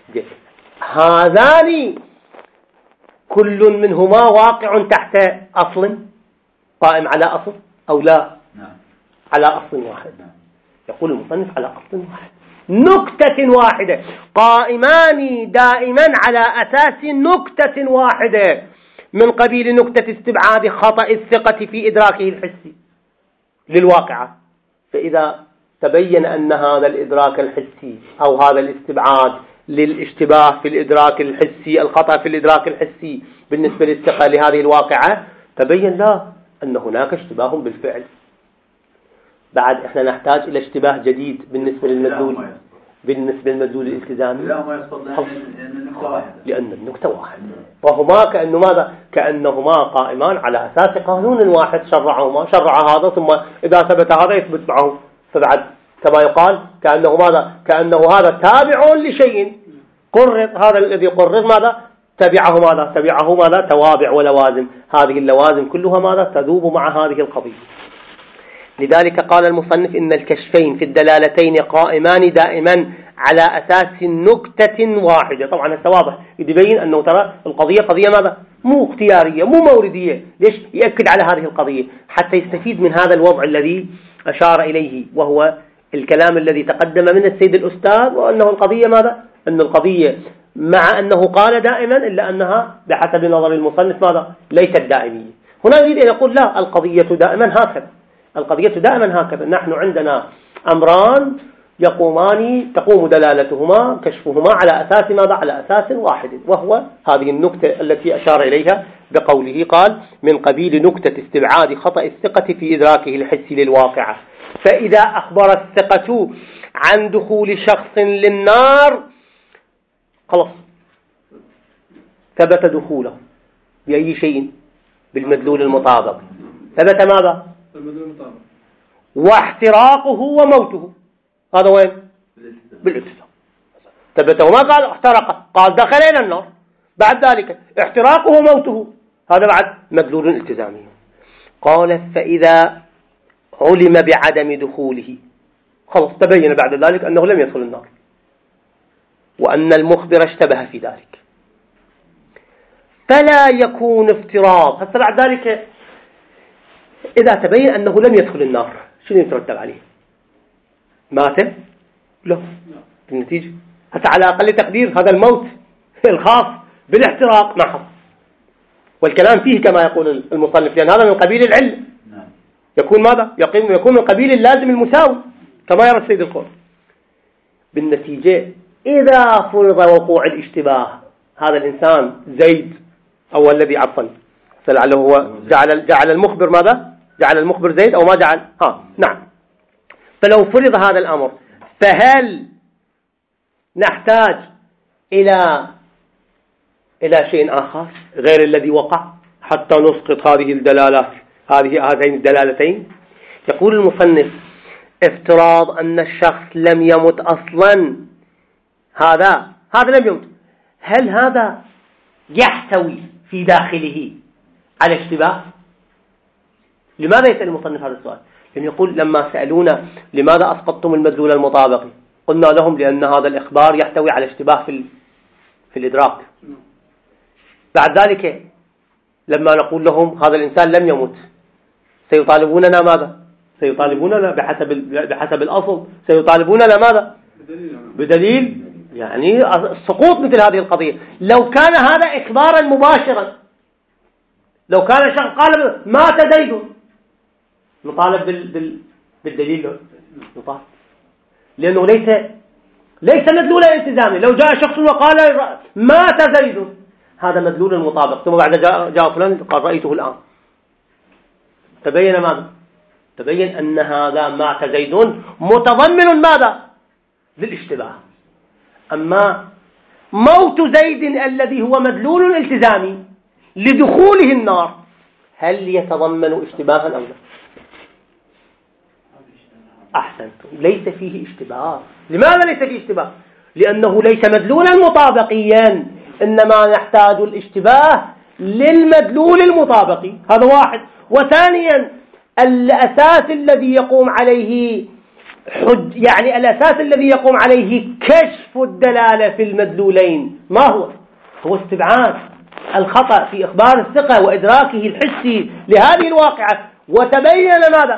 هذان كل منهما واقع تحت أصل قائم على أصل أو لا؟ على أصل واحد. يقول المصنف على أصل واحد، نكتة واحدة، قائمان دائما على أساس نكتة واحدة من قبيل نكتة استبعاد خطأ الثقة في إدراكه الحسي للواقعة. فإذا تبين أن هذا الإدراك الحسي أو هذا الاستبعاد للاشتباه في الإدراك الحسي، الخطأ في الإدراك الحسي بالنسبة للثقة لهذه الواقعة، تبين لا أن هناك اشتباه بالفعل. بعد احنا نحتاج إلى اشتباه جديد بالنسبة للمدلول الالتزامي، لأن النكتة واحدة، وهما كأنه ماذا؟ كأنهما قائمان على أساس قانون واحد شرع هذا، ثم إذا ثبت هذا يثبت معه، فبعد كما يقال كأنه ماذا؟ كأنه هذا تابع لشيء قرر، هذا الذي قرر ماذا؟ تبعه ماذا؟ توابع ولوازم، هذه اللوازم كلها ماذا؟ تذوب مع هذه القضية. لذلك قال المصنف إن الكشفين في الدلالتين قائمان دائما على أساس نكتة واحدة. طبعا هذا واضح يبين أنه ترى القضية قضية ماذا؟ مو اختيارية، مو موردية. ليش يأكد على هذه القضية؟ حتى يستفيد من هذا الوضع الذي أشار إليه، وهو الكلام الذي تقدم من السيد الأستاذ، وأنه القضية ماذا؟ أن القضية مع أنه قال دائما إلا أنها بحسب نظر المصنف ماذا؟ ليست دائمية. هنا يريد أن يقول لا، القضية دائما هكذا، القضية دائما هكذا. نحن عندنا أمران تقوم دلالتهما كشفهما على أساس ماذا؟ على أساس واحد، وهو هذه النكتة التي أشار إليها بقوله قال من قبيل نكتة استبعاد خطأ الثقة في إدراكه الحسي للواقعة. فإذا أخبر الثقة عن دخول شخص للنار خلاص ثبت دخوله بأي شيء؟ بالمدلول المطابق. ثبت ماذا؟ واحتراقه وموته. هذا وين؟ بالالتزام. ثبت، وما قال احترق، قال دخل إلى النار. بعد ذلك احتراقه وموته، هذا بعد مدلول التزامي. قال فإذا علم بعدم دخوله خلاص تبين بعد ذلك أنه لم يدخل النار، وأن المخبر اشتبه في ذلك، فلا يكون افتراض. حتى بعد ذلك إذا تبين أنه لم يدخل النار شنو يترتب عليه؟ مات؟ لا، النتيجة حتى على أقل تقدير هذا الموت الخاص بالاحتراق ما حصل، والكلام فيه كما يقول المصنف، لأن هذا من قبيل العلم، يكون ماذا؟ يكون من قبيل اللازم المساوي كما يرى السيد القول. بالنتيجة إذا فرض وقوع الاشتباه، هذا الإنسان زيد أو الذي عفوا فلعله هو جعل المخبر ماذا؟ جعل المخبر زيد أو ما جعل؟ نعم. فلو فرض هذا الأمر، فهل نحتاج إلى شيء آخر غير الذي وقع حتى نسقط هذه الدلالات، هذين الدلالتين؟ يقول المصنف افتراض أن الشخص لم يمت أصلا، هذا لم يمت، هل هذا يحتوي في داخله على اشتباه؟ لماذا يسأل المصنف هذا السؤال؟ لأن يقول لما سألونا لماذا أسقطتم المدلول المطابقي، قلنا لهم لأن هذا الإخبار يحتوي على اشتباه في الإدراك. بعد ذلك لما نقول لهم هذا الإنسان لم يمت، سيطالبوننا ماذا؟ سيطالبوننا بحسب الأصل، سيطالبوننا ماذا؟ بدليل يعني سقوط مثل هذه القضية. لو كان هذا إخبارا مباشرا، لو كان شخص قال مات زيد، نطالب بالدليل، نطالب، لأنه ليس مدلولا التزامي. لو جاء شخص وقال مات زيد، هذا مدلول المطابق، ثم بعد جاء فلان قال رأيته الآن، تبين ماذا؟ تبين أن هذا مات زيد متضمن ماذا؟ للاشتباه. أما موت زيد الذي هو مدلول الالتزامي لدخوله النار، هل يتضمن اشتباها أو لا؟ أحسنتم، ليس فيه اشتباه. لماذا ليس فيه اشتباه؟ لأنه ليس مدلولا مطابقيا، إنما نحتاج الاشتباه للمدلول المطابقي، هذا واحد. وثانيا الأساس الذي يقوم عليه يعني الأساس الذي يقوم عليه كشف الدلالة في المدلولين ما هو استبعاد الخطأ في إخبار الثقة وإدراكه الحسي لهذه الواقعة، وتبين ماذا؟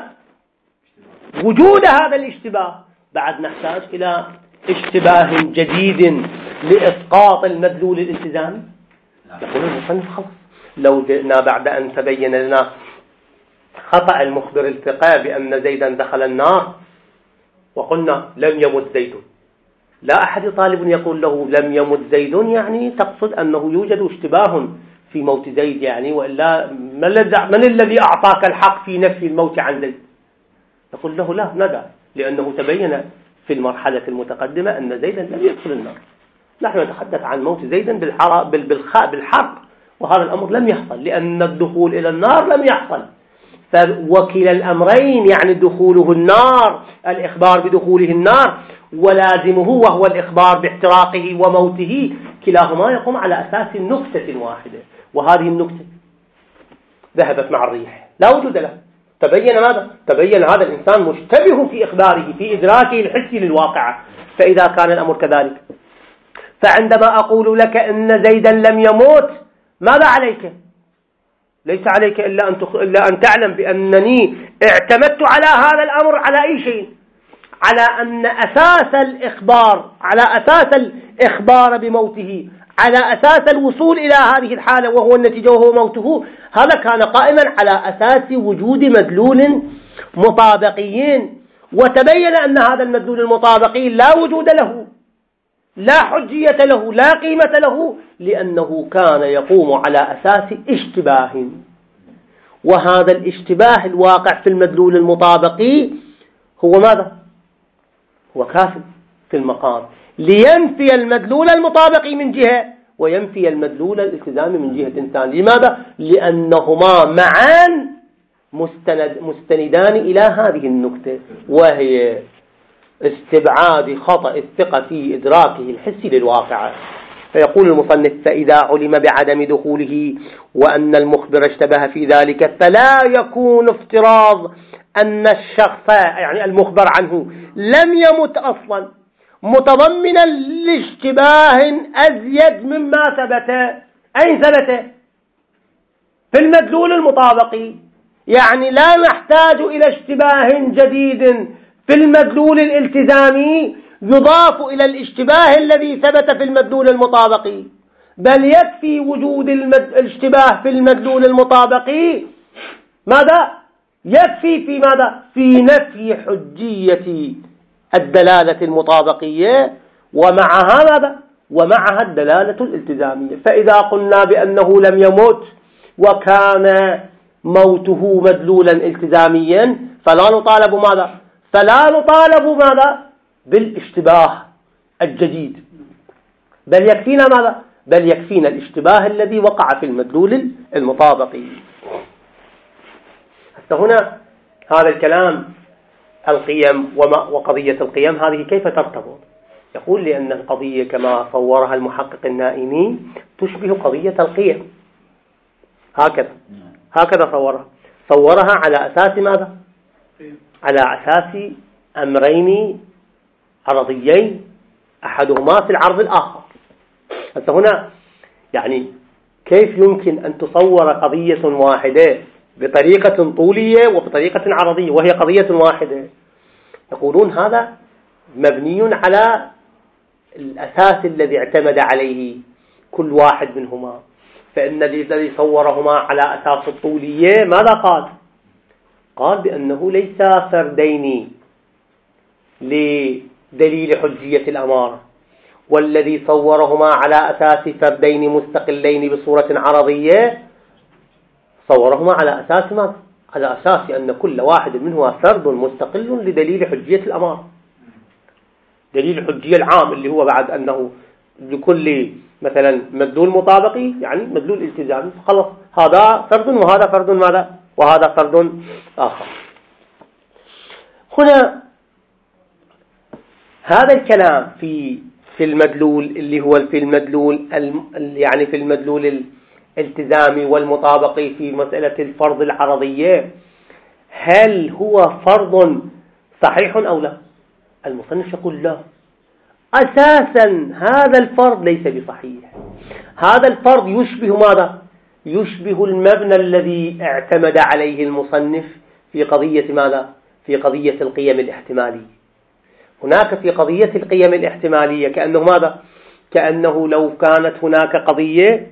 وجود هذا الاشتباه. بعد نحتاج إلى اشتباه جديد لإسقاط المدلول الالتزامي. يقول المصنف خلاص لو جئنا بعد أن تبين لنا خطأ المخبر الثقة بأن زيدا دخل النار وقلنا لم يمت زيد، لا أحد طالب يقول له لم يمت زيد يعني تقصد أنه يوجد اشتباه في موت زيد يعني، وإلا من الذي أعطاك الحق في نفي الموت عن زيد؟ يقول له لا ندى، لأنه تبين في المرحلة المتقدمة أن زيدا لم يدخل النار. نحن نتحدث عن موت زيدا بالحرق، وهذا الأمر لم يحصل لأن الدخول إلى النار لم يحصل. فوكل الأمرين يعني دخوله النار، الإخبار بدخوله النار، ولازمه وهو الإخبار باحتراقه وموته، كلاهما يقوم على أساس نكتة واحدة، وهذه النكتة ذهبت مع الريح لا وجود له. تبين ماذا؟ تبين هذا الإنسان مشتبه في إخباره في إدراكه الحسي للواقعة. فإذا كان الأمر كذلك، فعندما أقول لك إن زيدا لم يموت ماذا عليك؟ ليس عليك إلا أن تعلم بأنني اعتمدت على هذا الأمر على أي شيء؟ على أن أساس الإخبار، على أساس الإخبار بموته، على أساس الوصول إلى هذه الحالة وهو النتيجة وهو موته، هذا كان قائما على أساس وجود مدلول مطابقيين. وتبين أن هذا المدلول المطابقي لا وجود له، لا حجية له، لا قيمة له، لأنه كان يقوم على أساس اشتباه، وهذا الاشتباه الواقع في المدلول المطابقي هو ماذا؟ هو كاف في المقام لينفي المدلول المطابقي من جهة وينفي المدلول الالتزامي من جهة ثانية. لماذا؟ لأنهما معا مستندان إلى هذه النكتة، وهي استبعاد خطأ الثقة في إدراكه الحسي للواقع. فيقول المصنف: فإذا علم بعدم دخوله وأن المخبر اشتبه في ذلك، فلا يكون افتراض أن الشخص يعني المخبر عنه لم يمت أصلا متضمنا لاشتباه أزيد مما ثبت. أين ثبت؟ في المدلول المطابقي، يعني لا نحتاج إلى اشتباه جديد في المدلول الالتزامي يضاف إلى الاشتباه الذي ثبت في المدلول المطابقي، بل يكفي وجود الاشتباه في المدلول المطابقي. ماذا؟ يكفي في ماذا؟ في نفي حجية الدلالة المطابقية ومعها ماذا؟ ومعها الدلالة الالتزامية. فإذا قلنا بأنه لم يمت وكان موته مدلولا التزاميا فلا نطالب ماذا؟ فلا نطالب ماذا؟ بالاشتباه الجديد، بل يكفينا ماذا؟ بل يكفينا الاشتباه الذي وقع في المدلول المطابقي. حتى هنا هذا الكلام القيم وقضية القيم هذه كيف ترتبط؟ يقول لأن القضية كما صورها المحقق النائمي تشبه قضية القيم، هكذا صورها على أساس ماذا؟ على أساس أمرين عرضيين أحدهما في العرض الآخر. حتى هنا يعني كيف يمكن أن تصور قضية واحدة بطريقة طولية وبطريقة عرضية وهي قضية واحدة؟ يقولون هذا مبني على الأساس الذي اعتمد عليه كل واحد منهما. فإن الذي صورهما على أساس الطولية ماذا قال؟ قال بأنه ليس فردين لدليل حجية الأمارة، والذي صورهما على أساس فردين مستقلين بصورة عرضية صورهما على أساس ماذا؟ على أساس أن كل واحد منهما فرد مستقل لدليل حجية الأمارة. دليل الحجية العام اللي هو بعد أنه لكل مثلا مدلول مطابقي يعني مدلول التزامي، خلاص هذا فرد وهذا فرد ماذا؟ وهذا فرد آخر. هنا هذا الكلام في المدلول اللي هو في المدلول يعني في المدلول الالتزامي والمطابقي في مسألة الفرض العرضية، هل هو فرض صحيح أو لا؟ المصنف يقول لا، أساسا هذا الفرض ليس بصحيح. هذا الفرض يشبه ماذا؟ يشبه المبنى الذي اعتمد عليه المصنف في قضية ماذا؟ في قضية القيم الاحتمالية. هناك في قضية القيم الاحتمالية كأنه ماذا؟ كأنه لو كانت هناك قضية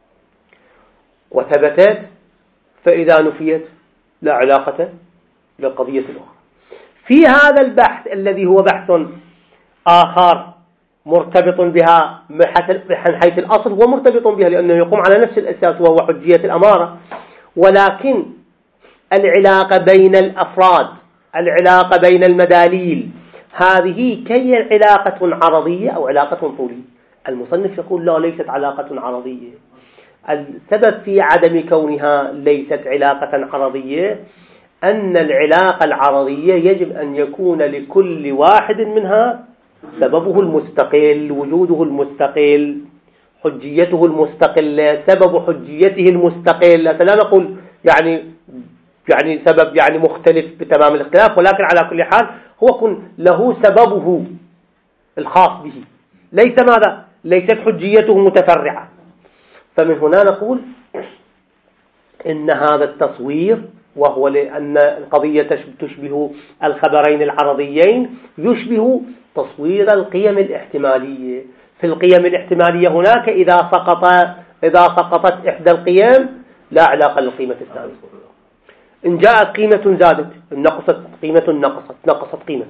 وثبتت فإذا نفيت لا علاقة للقضية الأخرى. في هذا البحث الذي هو بحث آخر مرتبط بها من حيث الأصل، هو مرتبط بها لأنه يقوم على نفس الأساس وهو حجية الأمارة، ولكن العلاقة بين الأفراد، العلاقة بين المداليل، هذه كي علاقة عرضية أو علاقة طولية. المصنف يقول لا، ليست علاقة عرضية. السبب في عدم كونها ليست علاقة عرضية أن العلاقة العرضية يجب أن يكون لكل واحد منها سببه المستقل، وجوده المستقل، حجيته المستقلة، سبب حجيته المستقل. لا نقول يعني سبب يعني مختلف بتمام الاختلاف، ولكن على كل حال هو يكون له سببه الخاص به، ليس ماذا؟ ليست حجيته متفرعة. فمن هنا نقول إن هذا التصوير، وهو لأن القضية تشبه الخبرين العرضيين، يشبه تصوير القيم الاحتمالية. في القيم الاحتمالية هناك إذا سقطت إحدى القيم لا علاقة للقيمة الثانية. إن جاءت قيمة زادت، إن نقصت قيمة نقصت قيمة.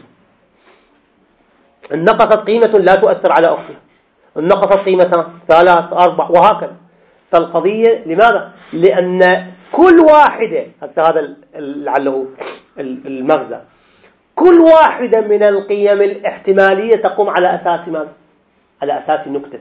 إن نقصت قيمة لا تؤثر على أختها، إن نقصت قيمة 3 4 وهكذا. فالقضية لماذا؟ لأن كل واحدة، حتى هذا لعله المغزى، كل واحدة من القيم الاحتمالية تقوم على أساس ماذا؟ على أساس نكتة.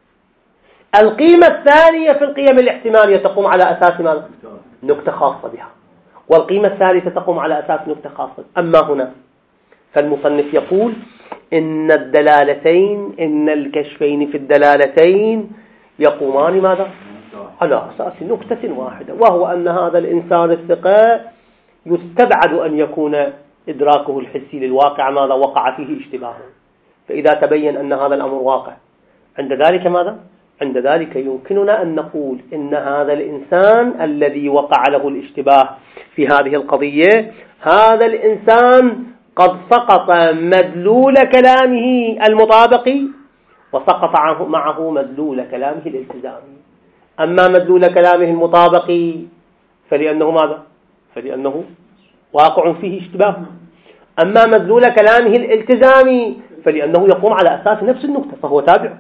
القيمة الثانية في القيم الاحتمالية تقوم على أساس ماذا؟ نكتة خاصة بها. والقيمة الثالثة تقوم على أساس نكتة خاصة. أما هنا فالمصنف يقول إن الدلالتين، إن الكشفين في الدلالتين يقومان ماذا؟ على أساس نكتة واحدة، وهو أن هذا الإنسان الثقة يستبعد أن يكون إدراكه الحسي للواقع ماذا؟ وقع فيه اشتباه. فإذا تبين أن هذا الأمر واقع، عند ذلك ماذا؟ عند ذلك يمكننا أن نقول إن هذا الإنسان الذي وقع له الاشتباه في هذه القضية، هذا الإنسان قد سقط مدلول كلامه المطابقي، وسقط معه مدلول كلامه الالتزامي. أما مدلول كلامه المطابقي فلأنه ماذا؟ فلأنه واقع فيه اشتباه. أما مدلول كلامه الالتزامي فلأنه يقوم على أساس نفس النكتة، فهو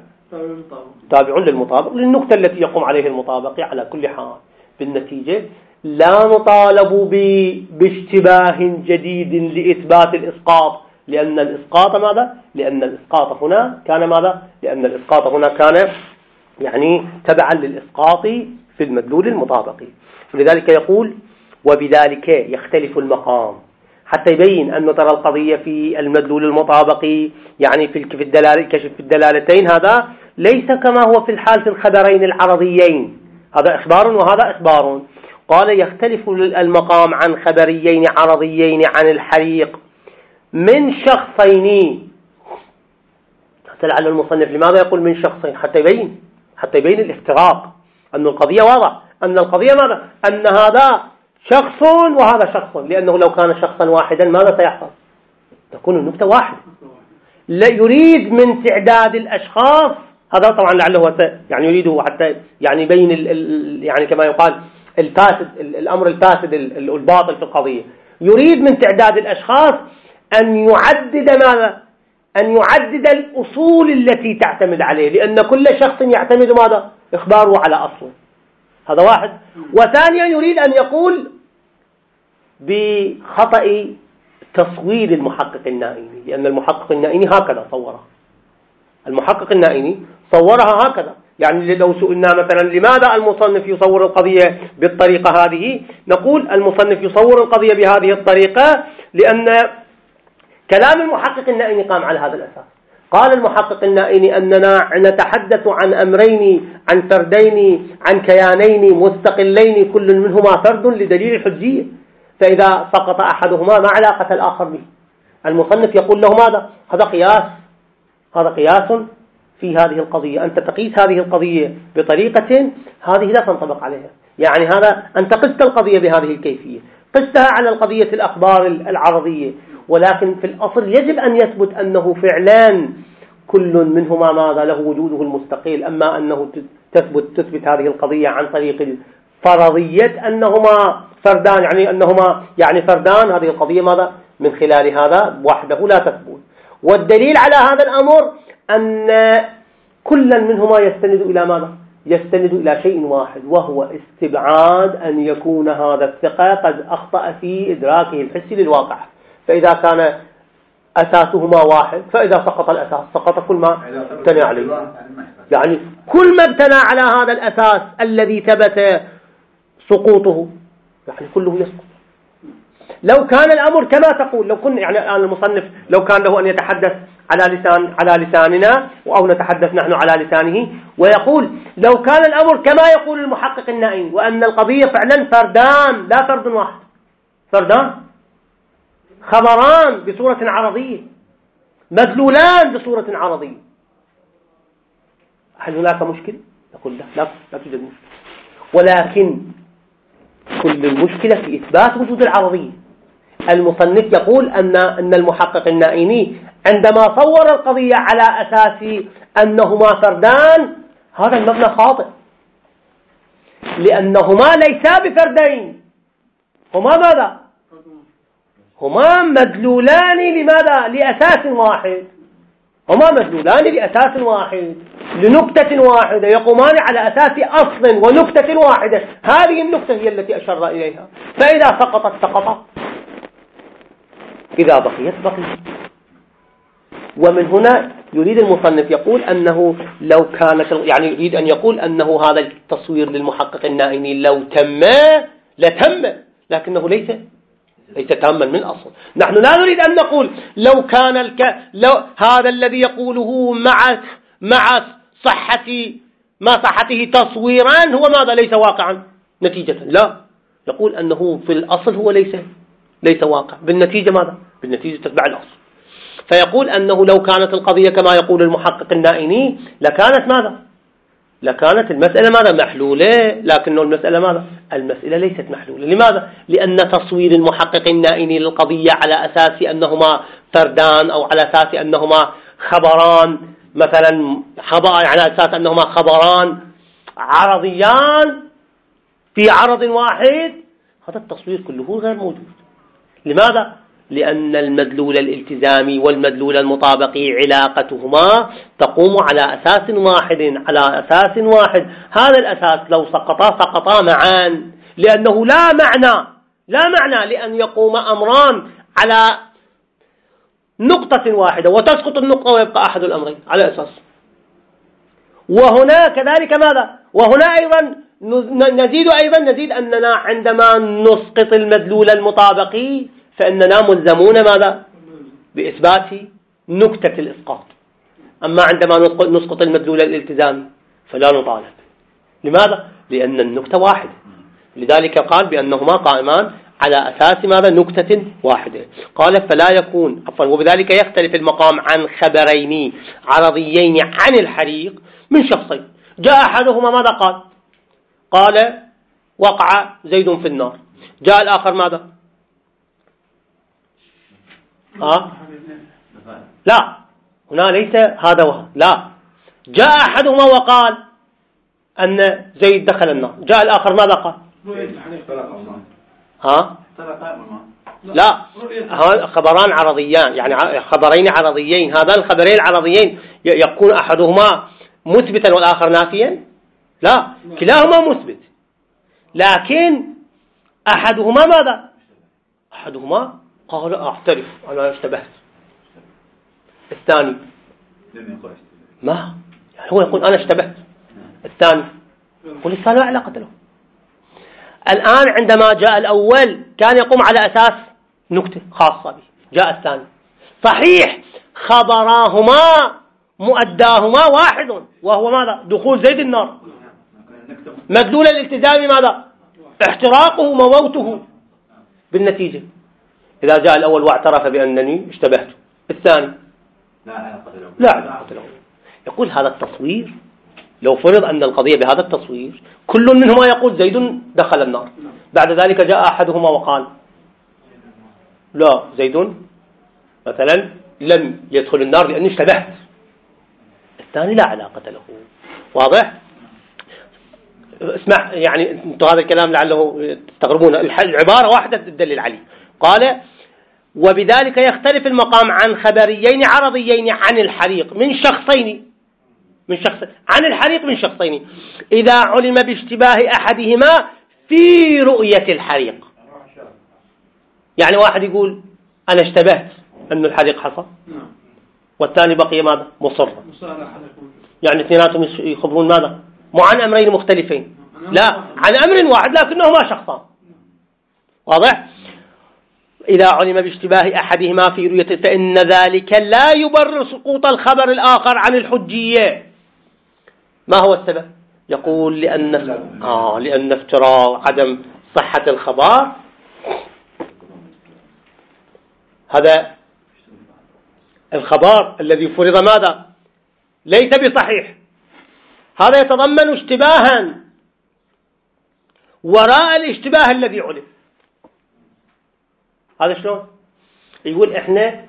تابع للمطابق، للنكتة التي يقوم عليه المطابق. على كل حال بالنتيجة لا نطالب باشتباه جديد لإثبات الإسقاط، لأن الإسقاط ماذا؟ لأن الإسقاط هنا كان ماذا؟ لأن الإسقاط هنا كان يعني تبعا للإسقاط في المدلول المطابقي. لذلك يقول وبذلك يختلف المقام، حتى يبين أن ترى القضية في المدلول المطابقي يعني في كشف الدلالتين هذا ليس كما هو في الحال في الخبرين العرضيين، هذا إخبار وهذا إخبار. قال يختلف المقام عن خبريين عرضيين عن الحريق من شخصين. لعل المصنف لماذا يقول من شخصين؟ حتى يبين الافتراق، أن القضية واضح، أن القضية ماذا؟ أن هذا شخص وهذا شخص، لأنه لو كان شخصا واحدا ماذا سيحصل؟ تكون النكتة واحدة. لا يريد من تعداد الأشخاص، هذا طبعا لعله يعني يريده حتى يعني يبين يعني كما يقال الفاسد، الأمر الفاسد الباطل في القضية. يريد من تعداد الأشخاص أن يعدد ماذا؟ أن يعدد الأصول التي تعتمد عليه، لأن كل شخص يعتمد ماذا؟ إخباره على أصله، هذا واحد. وثانيا يريد أن يقول بخطأ تصوير المحقق النائمي، لأن المحقق النائمي هكذا صورها، المحقق النائمي صورها هكذا. يعني لو سئلنا مثلا لماذا المصنف يصور القضية بالطريقة هذه، نقول المصنف يصور القضية بهذه الطريقة لأن كلام المحقق النائمي قام على هذا الأساس. قال المحقق النائمي أننا نتحدث عن أمرين، عن فردين، عن كيانين مستقلين كل منهما فرد لدليل الحجية، فإذا سقط أحدهما ما علاقة الآخر به. المصنف يقول له ماذا؟ هذا قياس، هذا قياس في هذه القضية. أنت تقيس هذه القضية بطريقة هذه لا تنطبق عليها، يعني هذا أنت قست القضية بهذه الكيفية، قستها على القضية الأخبار العرضية، ولكن في الأصل يجب أن يثبت أنه فعلا كل منهما ماذا له وجوده المستقل. أما أنه تثبت هذه القضية عن طريق الفرضية أنهما فردان، يعني أنهما يعني فردان، هذه القضية ماذا من خلال هذا وحده لا تثبت. والدليل على هذا الأمر أن كلا منهما يستند إلى ماذا؟ يستند إلى شيء واحد، وهو استبعاد أن يكون هذا الثقة قد أخطأ في إدراكه الحسي للواقع. فإذا كان أساسهما واحد، فإذا سقط الأساس سقط كل ما ابتنى عليه، يعني كل ما ابتنى على هذا الأساس الذي ثبت سقوطه يعني كله يسقط. لو كان الأمر كما تقول، لو كنا يعني الآن المصنف لو كان له أن يتحدث على لساننا أو نتحدث نحن على لسانه، ويقول لو كان الأمر كما يقول المحقق النائي، وأن القضية فعلا فردان لا فرد واحد، فردان خبران بصورة عرضية مدلولان بصورة عرضية، هل هناك مشكلة؟ نقول لا توجد مشكلة، ولكن كل المشكلة في إثبات وجود العرضية. المصنف يقول أن المحقق النائيني عندما صور القضية على أساس أنهما فردان، هذا المبنى خاطئ، لأنهما ليسا بفردين، هما ماذا؟ هما مدلولان لماذا؟ لأساس واحد، هما مدلولان لأساس واحد لنكتة واحدة، يقومان على أساس أصل ونكتة واحدة، هذه النكتة هي التي أشار إليها، فإذا سقطت سقطت، إذا بقيت بقيت. ومن هنا يريد المصنف يقول أنه لو كانت، يعني يريد أن يقول أنه هذا التصوير للمحقق النائيني لو تم لتم، لكنه ليس تاما من الأصل. نحن لا نريد أن نقول لو كان لو هذا الذي يقوله مع صحته تصويرا هو ماذا ليس واقعا نتيجة، لا، نقول أنه في الأصل هو ليس واقع، بالنتيجة ماذا؟ بالنتيجة تتبع الأصل. فيقول أنه لو كانت القضية كما يقول المحقق النائيني لكانت ماذا؟ لكانت المسألة ماذا؟ محلولة، لكن المسألة ماذا؟ المسألة ليست محلولة. لماذا؟ لأن تصوير المحقق النائيني للقضية على أساس أنهما فردان أو على أساس أنهما خبران، مثلا على أساس أنهما خبران عرضيان في عرض واحد، هذا التصوير كله غير موجود. لماذا؟ لأن المدلول الالتزامي والمدلول المطابقي علاقتهما تقوم على أساس واحد، هذا الأساس لو سقطا معا، لأنه لا معنى لأن يقوم أمران على نقطة واحدة وتسقط النقطة ويبقى أحد الأمرين على أساس. وهنا كذلك ماذا؟ وهنا أيضا نزيد أننا عندما نسقط المدلول المطابقي فإننا ملزمون ماذا؟ بإثبات نكتة الإسقاط. أما عندما نسقط المدلول الالتزامي فلا نطالب. لماذا؟ لأن النكتة واحدة، لذلك قال بأنهما قائمان على أساس ماذا؟ نكتة واحدة. قال فلا يكون وبذلك يختلف المقام عن خبرين عرضيين عن الحريق من شخصين. جاء أحدهما ماذا قال وقع زيد في النار، جاء الآخر ماذا؟ لا، هنا ليس هذا وهذا، لا، جاء أحدهما وقال أن زيد دخل النار، جاء الآخر ماذا قال؟ لا، خبران عرضيان، يعني خبرين عرضيين، هذا الخبرين العرضيين يكون أحدهما مثبتا والآخر نافيا؟ لا، كلاهما مثبت، لكن أحدهما ماذا؟ أحدهما قال أعترف أنا اشتبهت، الثاني ما يعني هو يقول أنا اشتبهت، الثاني يقول الثاني لا علاقة له. الآن عندما جاء الأول كان يقوم على أساس نكتة خاصة به، جاء الثاني صحيح خبراهما مؤداهما واحد، وهو ماذا؟ دخول زيد النار، مدلول الالتزام ماذا؟ احتراقه وموته بالنتيجة. إذا جاء الأول واعترف بأنني اشتبهت، الثاني لا علاقة له. يقول هذا التصوير لو فرض أن القضية بهذا التصوير كل منهما يقول زيد دخل النار، بعد ذلك جاء أحدهما وقال لا زيد مثلا لم يدخل النار لأني اشتبهت، الثاني لا علاقة له. واضح؟ اسمع يعني انتم هذا الكلام لعله تستغربون، العبارة واحدة تدلل عليه. قال وبذلك يختلف المقام عن خبريين عرضيين عن الحريق من شخصين عن الحريق من شخصين إذا علم باشتباه أحدهما في رؤية الحريق. يعني واحد يقول أنا اشتبهت أن الحريق حصل، والثاني بقي ماذا مصر، يعني اثنيناتهم يخبرون ماذا مو عن أمرين مختلفين، لا عن أمر واحد لكنهما شخصان. واضح؟ إذا علم باشتباه أحدهما في رؤية فإن ذلك لا يبرر سقوط الخبر الآخر عن الحجية. ما هو السبب؟ يقول لأن افتراض عدم صحة الخبر هذا الخبر الذي فرض ماذا ليس بصحيح، هذا يتضمن اشتباها وراء الاشتباه الذي علم. هذا شلون؟ يقول احنا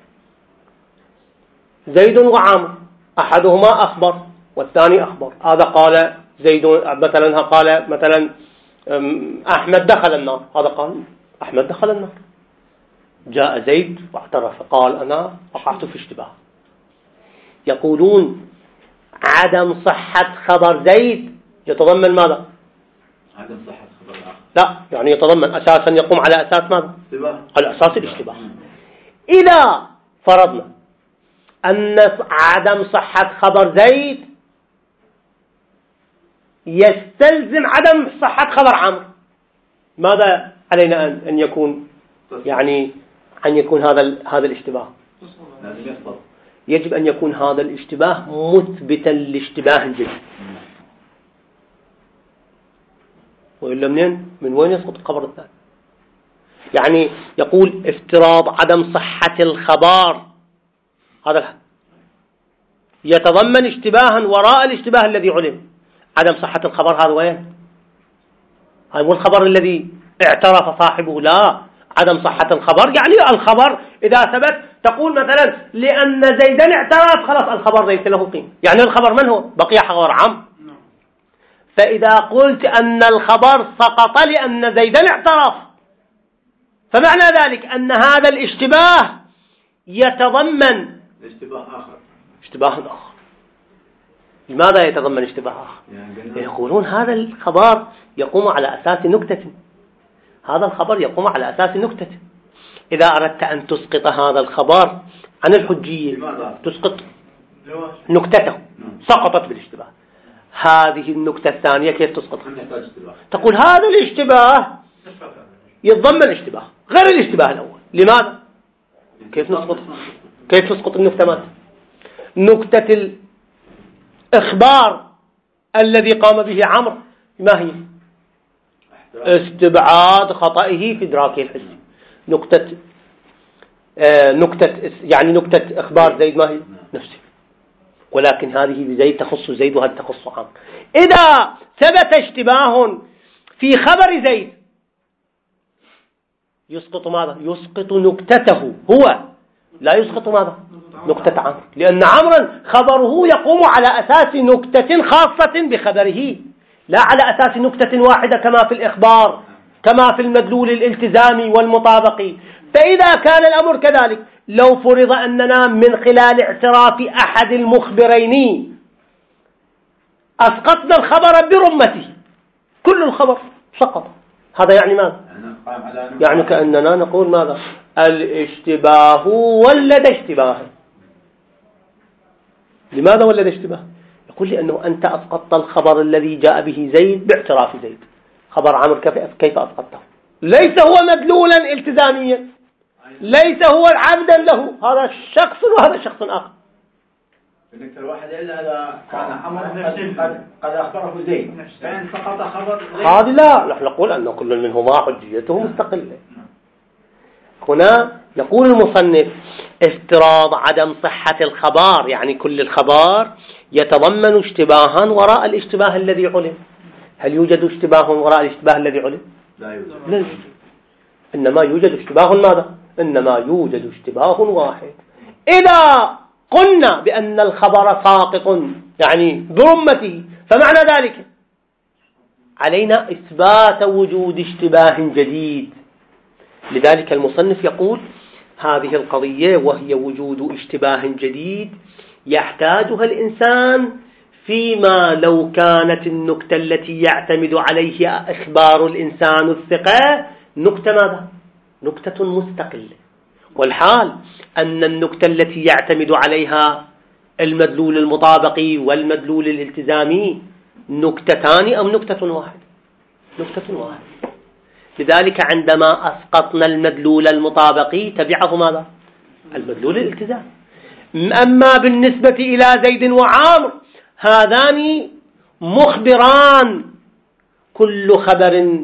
زيد وعامر احدهما اخبر والثاني اخبر، هذا قال زيد مثلا قال مثلا احمد دخل النار، هذا قال احمد دخل النار. جاء زيد واعترف قال انا وقعت في اشتباه. يقولون عدم صحة خبر زيد يتضمن ماذا؟ عدم صحة خبر الآخر. لا يعني يتضمن أساسا يقوم على أساس ماذا؟ على أساس الاشتباه. إذا فرضنا أن عدم صحة خبر زيد يستلزم عدم صحة خبر عمرو، ماذا علينا أن يكون؟ يعني أن يكون هذا الاشتباه يجب أن يكون هذا الاشتباه مثبتا لاشتباه الجنس، وإلا من وين يسقط الخبر الثاني؟ يعني يقول افتراض عدم صحة الخبر هذا يتضمن اشتباها وراء الاشتباه الذي علم. عدم صحة الخبر هذا وين؟ هذا هو الخبر الذي اعترف صاحبه، لا عدم صحة الخبر يعني الخبر إذا ثبت تقول مثلا لأن زيدا اعترف خلاص الخبر ليس له قيمة، يعني الخبر من هو؟ بقي خبر عام. فإذا قلت أن الخبر سقط لأن زيدا اعترف فمعنى ذلك أن هذا الاشتباه يتضمن اشتباه آخر. لماذا يتضمن اشتباه آخر؟ يقولون هذا الخبر يقوم على أساس نكتة، هذا الخبر يقوم على أساس نكتة. إذا أردت أن تسقط هذا الخبر عن الحجية تسقط نكتته، سقطت بالاشتباه. هذه النكتة الثانية كيف تسقط؟ تقول هذا الاشتباه يتضمن اشتباه غير الاشتباه الأول. لماذا؟ كيف نسقط النكتة ماذا؟ نكتة الإخبار الذي قام به عمرو ما هي؟ استبعاد خطئه في إدراكه الحسي. نكتة إخبار زيد ما هي؟ نفسه، ولكن هذه بزيد تخص زيد وهذه تخص عمرو. إذا ثبت اشتباه في خبر زيد يسقط ماذا؟ يسقط نكتته هو، لا يسقط ماذا؟ نكتة عمرو، لأن عمرو خبره يقوم على أساس نكتة خاصة بخبره لا على أساس نكتة واحدة كما في الإخبار، كما في المدلول الالتزامي والمطابقي. فإذا كان الأمر كذلك لو فرض أننا من خلال اعتراف أحد المخبرين أسقطنا الخبر برمته كل الخبر سقط، هذا يعني ماذا؟ يعني كأننا نقول ماذا؟ الاشتباه ولد اشتباه. لماذا ولد اشتباه؟ يقول لأنه أنت أسقطت الخبر الذي جاء به زيد باعتراف زيد، خبر عمرو كيف أسقطته؟ ليس هو مدلولا التزاميا، ليس هو عبدا له، هذا شخص وهذا شخص آخر. الدكتور واحد إلا إذا كان عمرو قد أخبره زيد فإن سقط خبر زيد هذا لا، نحن نقول أن كل منهما حجيته مستقلة. هنا يقول المصنف افتراض عدم صحة الخبر، يعني كل الخبر يتضمن اشتباها وراء الاشتباه الذي علم. هل يوجد اشتباه وراء الاشتباه الذي علم؟ لا يوجد. لا. إنما يوجد اشتباه ماذا؟ إنما يوجد اشتباه واحد. إذا قلنا بأن الخبر ساقط يعني برمته، فمعنى ذلك علينا إثبات وجود اشتباه جديد. لذلك المصنف يقول هذه القضية وهي وجود اشتباه جديد يحتاجها الإنسان فيما لو كانت النكتة التي يعتمد عليها إخبار الإنسان الثقة نكتة ماذا؟ نكتة مستقلة، والحال أن النكتة التي يعتمد عليها المدلول المطابقي والمدلول الالتزامي نكتتان أو نكتة واحدة؟ نكتة واحدة. لذلك عندما أسقطنا المدلول المطابقي تبعه ماذا؟ المدلول الالتزامي. أما بالنسبة إلى زيد وعامر هذان مخبران، كل خبر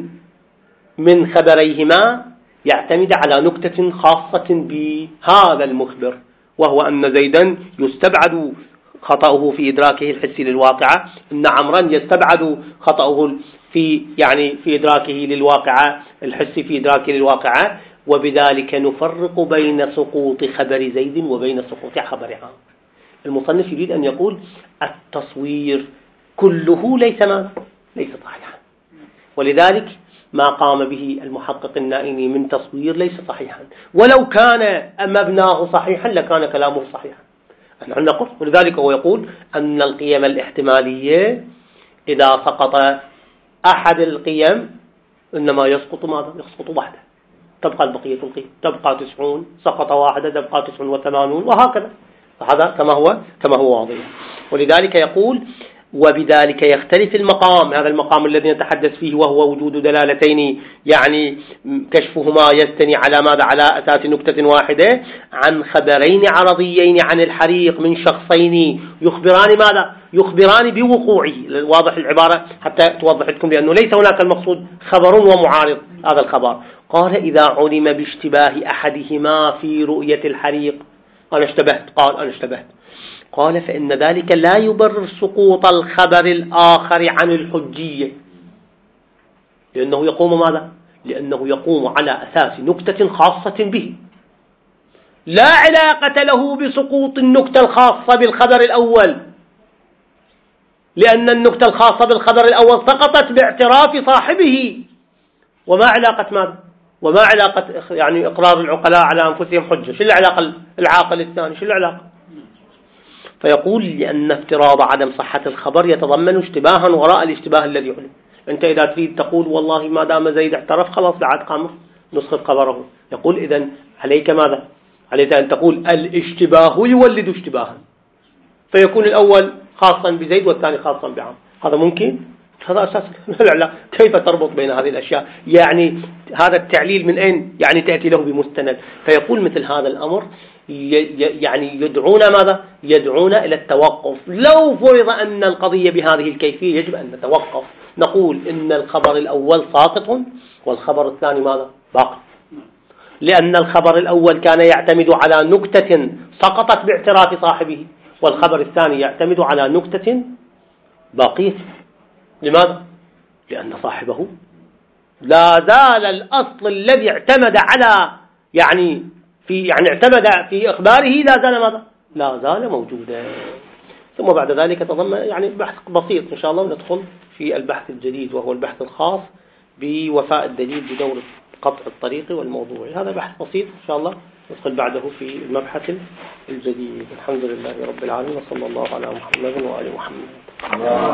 من خبريهما يعتمد على نكتة خاصة بهذا المخبر، وهو أن زيدا يستبعد خطأه في إدراكه الحسي للواقعة، إن عمرا يستبعد خطأه في إدراكه للواقعة الحسي في إدراكه للواقعة، وبذلك نفرق بين سقوط خبر زيد وبين سقوط خبر عامر. المصنف يريد أن يقول التصوير كله ليس صحيحا، ولذلك ما قام به المحقق النائمي من تصوير ليس صحيحا، ولو كان مبناه صحيحا لكان كلامه صحيحا. نحن نقول، ولذلك هو يقول أن القيم الاحتمالية إذا سقط أحد القيم إنما يسقط ماذا؟ يسقط وحده، تبقى البقية القيم، تبقى 90، سقط واحدة تبقى 89، وهكذا. هذا كما هو واضح. ولذلك يقول وبذلك يختلف المقام، هذا المقام الذي نتحدث فيه وهو وجود دلالتين يعني كشفهما يستني على ماذا؟ على أساس نكتة واحدة، عن خبرين عرضيين عن الحريق من شخصين يخبران ماذا؟ يخبران بوقوعه. واضح العبارة حتى توضح لكم بأنه ليس هناك المقصود خبر ومعارض هذا الخبر. قال إذا علم باشتباه أحدهما في رؤية الحريق، أنا اشتبهت، قال أنا اشتبهت، قال فإن ذلك لا يبرر سقوط الخبر الآخر عن الحجية، لأنه يقوم ماذا؟ لأنه يقوم على أساس نكتة خاصة به لا علاقة له بسقوط النكتة الخاصة بالخبر الأول، لأن النكتة الخاصة بالخبر الأول سقطت باعتراف صاحبه. وما علاقة ماذا؟ وما علاقة إقرار العقلاء على أنفسهم حجة؟ شو العلاقة العاقل الثاني؟ شو العلاقة؟ فيقول لأن افتراض عدم صحة الخبر يتضمن اشتباها وراء الاشتباه الذي علم. أنت إذا تريد تقول والله ما دام زيد اعترف خلاص بعد قام نسخة خبره، يقول إذن عليك ماذا؟ عليك أن تقول الاشتباه يولد اشتباها، فيكون الأول خاصا بزيد والثاني خاصا بعمر. هذا ممكن؟ هذا أساس العلاقة. كيف تربط بين هذه الأشياء؟ هذا التعليل من أين تأتي له بمستند؟ فيقول مثل هذا الأمر يدعونا ماذا؟ يدعونا إلى التوقف. لو فرض أن القضية بهذه الكيفية يجب أن نتوقف، نقول إن الخبر الأول ساقط والخبر الثاني ماذا؟ باقي، لأن الخبر الأول كان يعتمد على نكتة سقطت باعتراف صاحبه، والخبر الثاني يعتمد على نكتة باقية. لماذا؟ لأن صاحبه لا زال الأصل الذي اعتمد على اعتمد في إخباره لا زال ماذا؟ لا زال موجودا. ثم بعد ذلك تضمن بحث بسيط إن شاء الله، وندخل في البحث الجديد وهو البحث الخاص بوفاء الدليل بدور قطع الطريق والموضوع. هذا بحث بسيط إن شاء الله ندخل بعده في المبحث الجديد. الحمد لله رب العالمين، وصلى الله على محمد وآل محمد.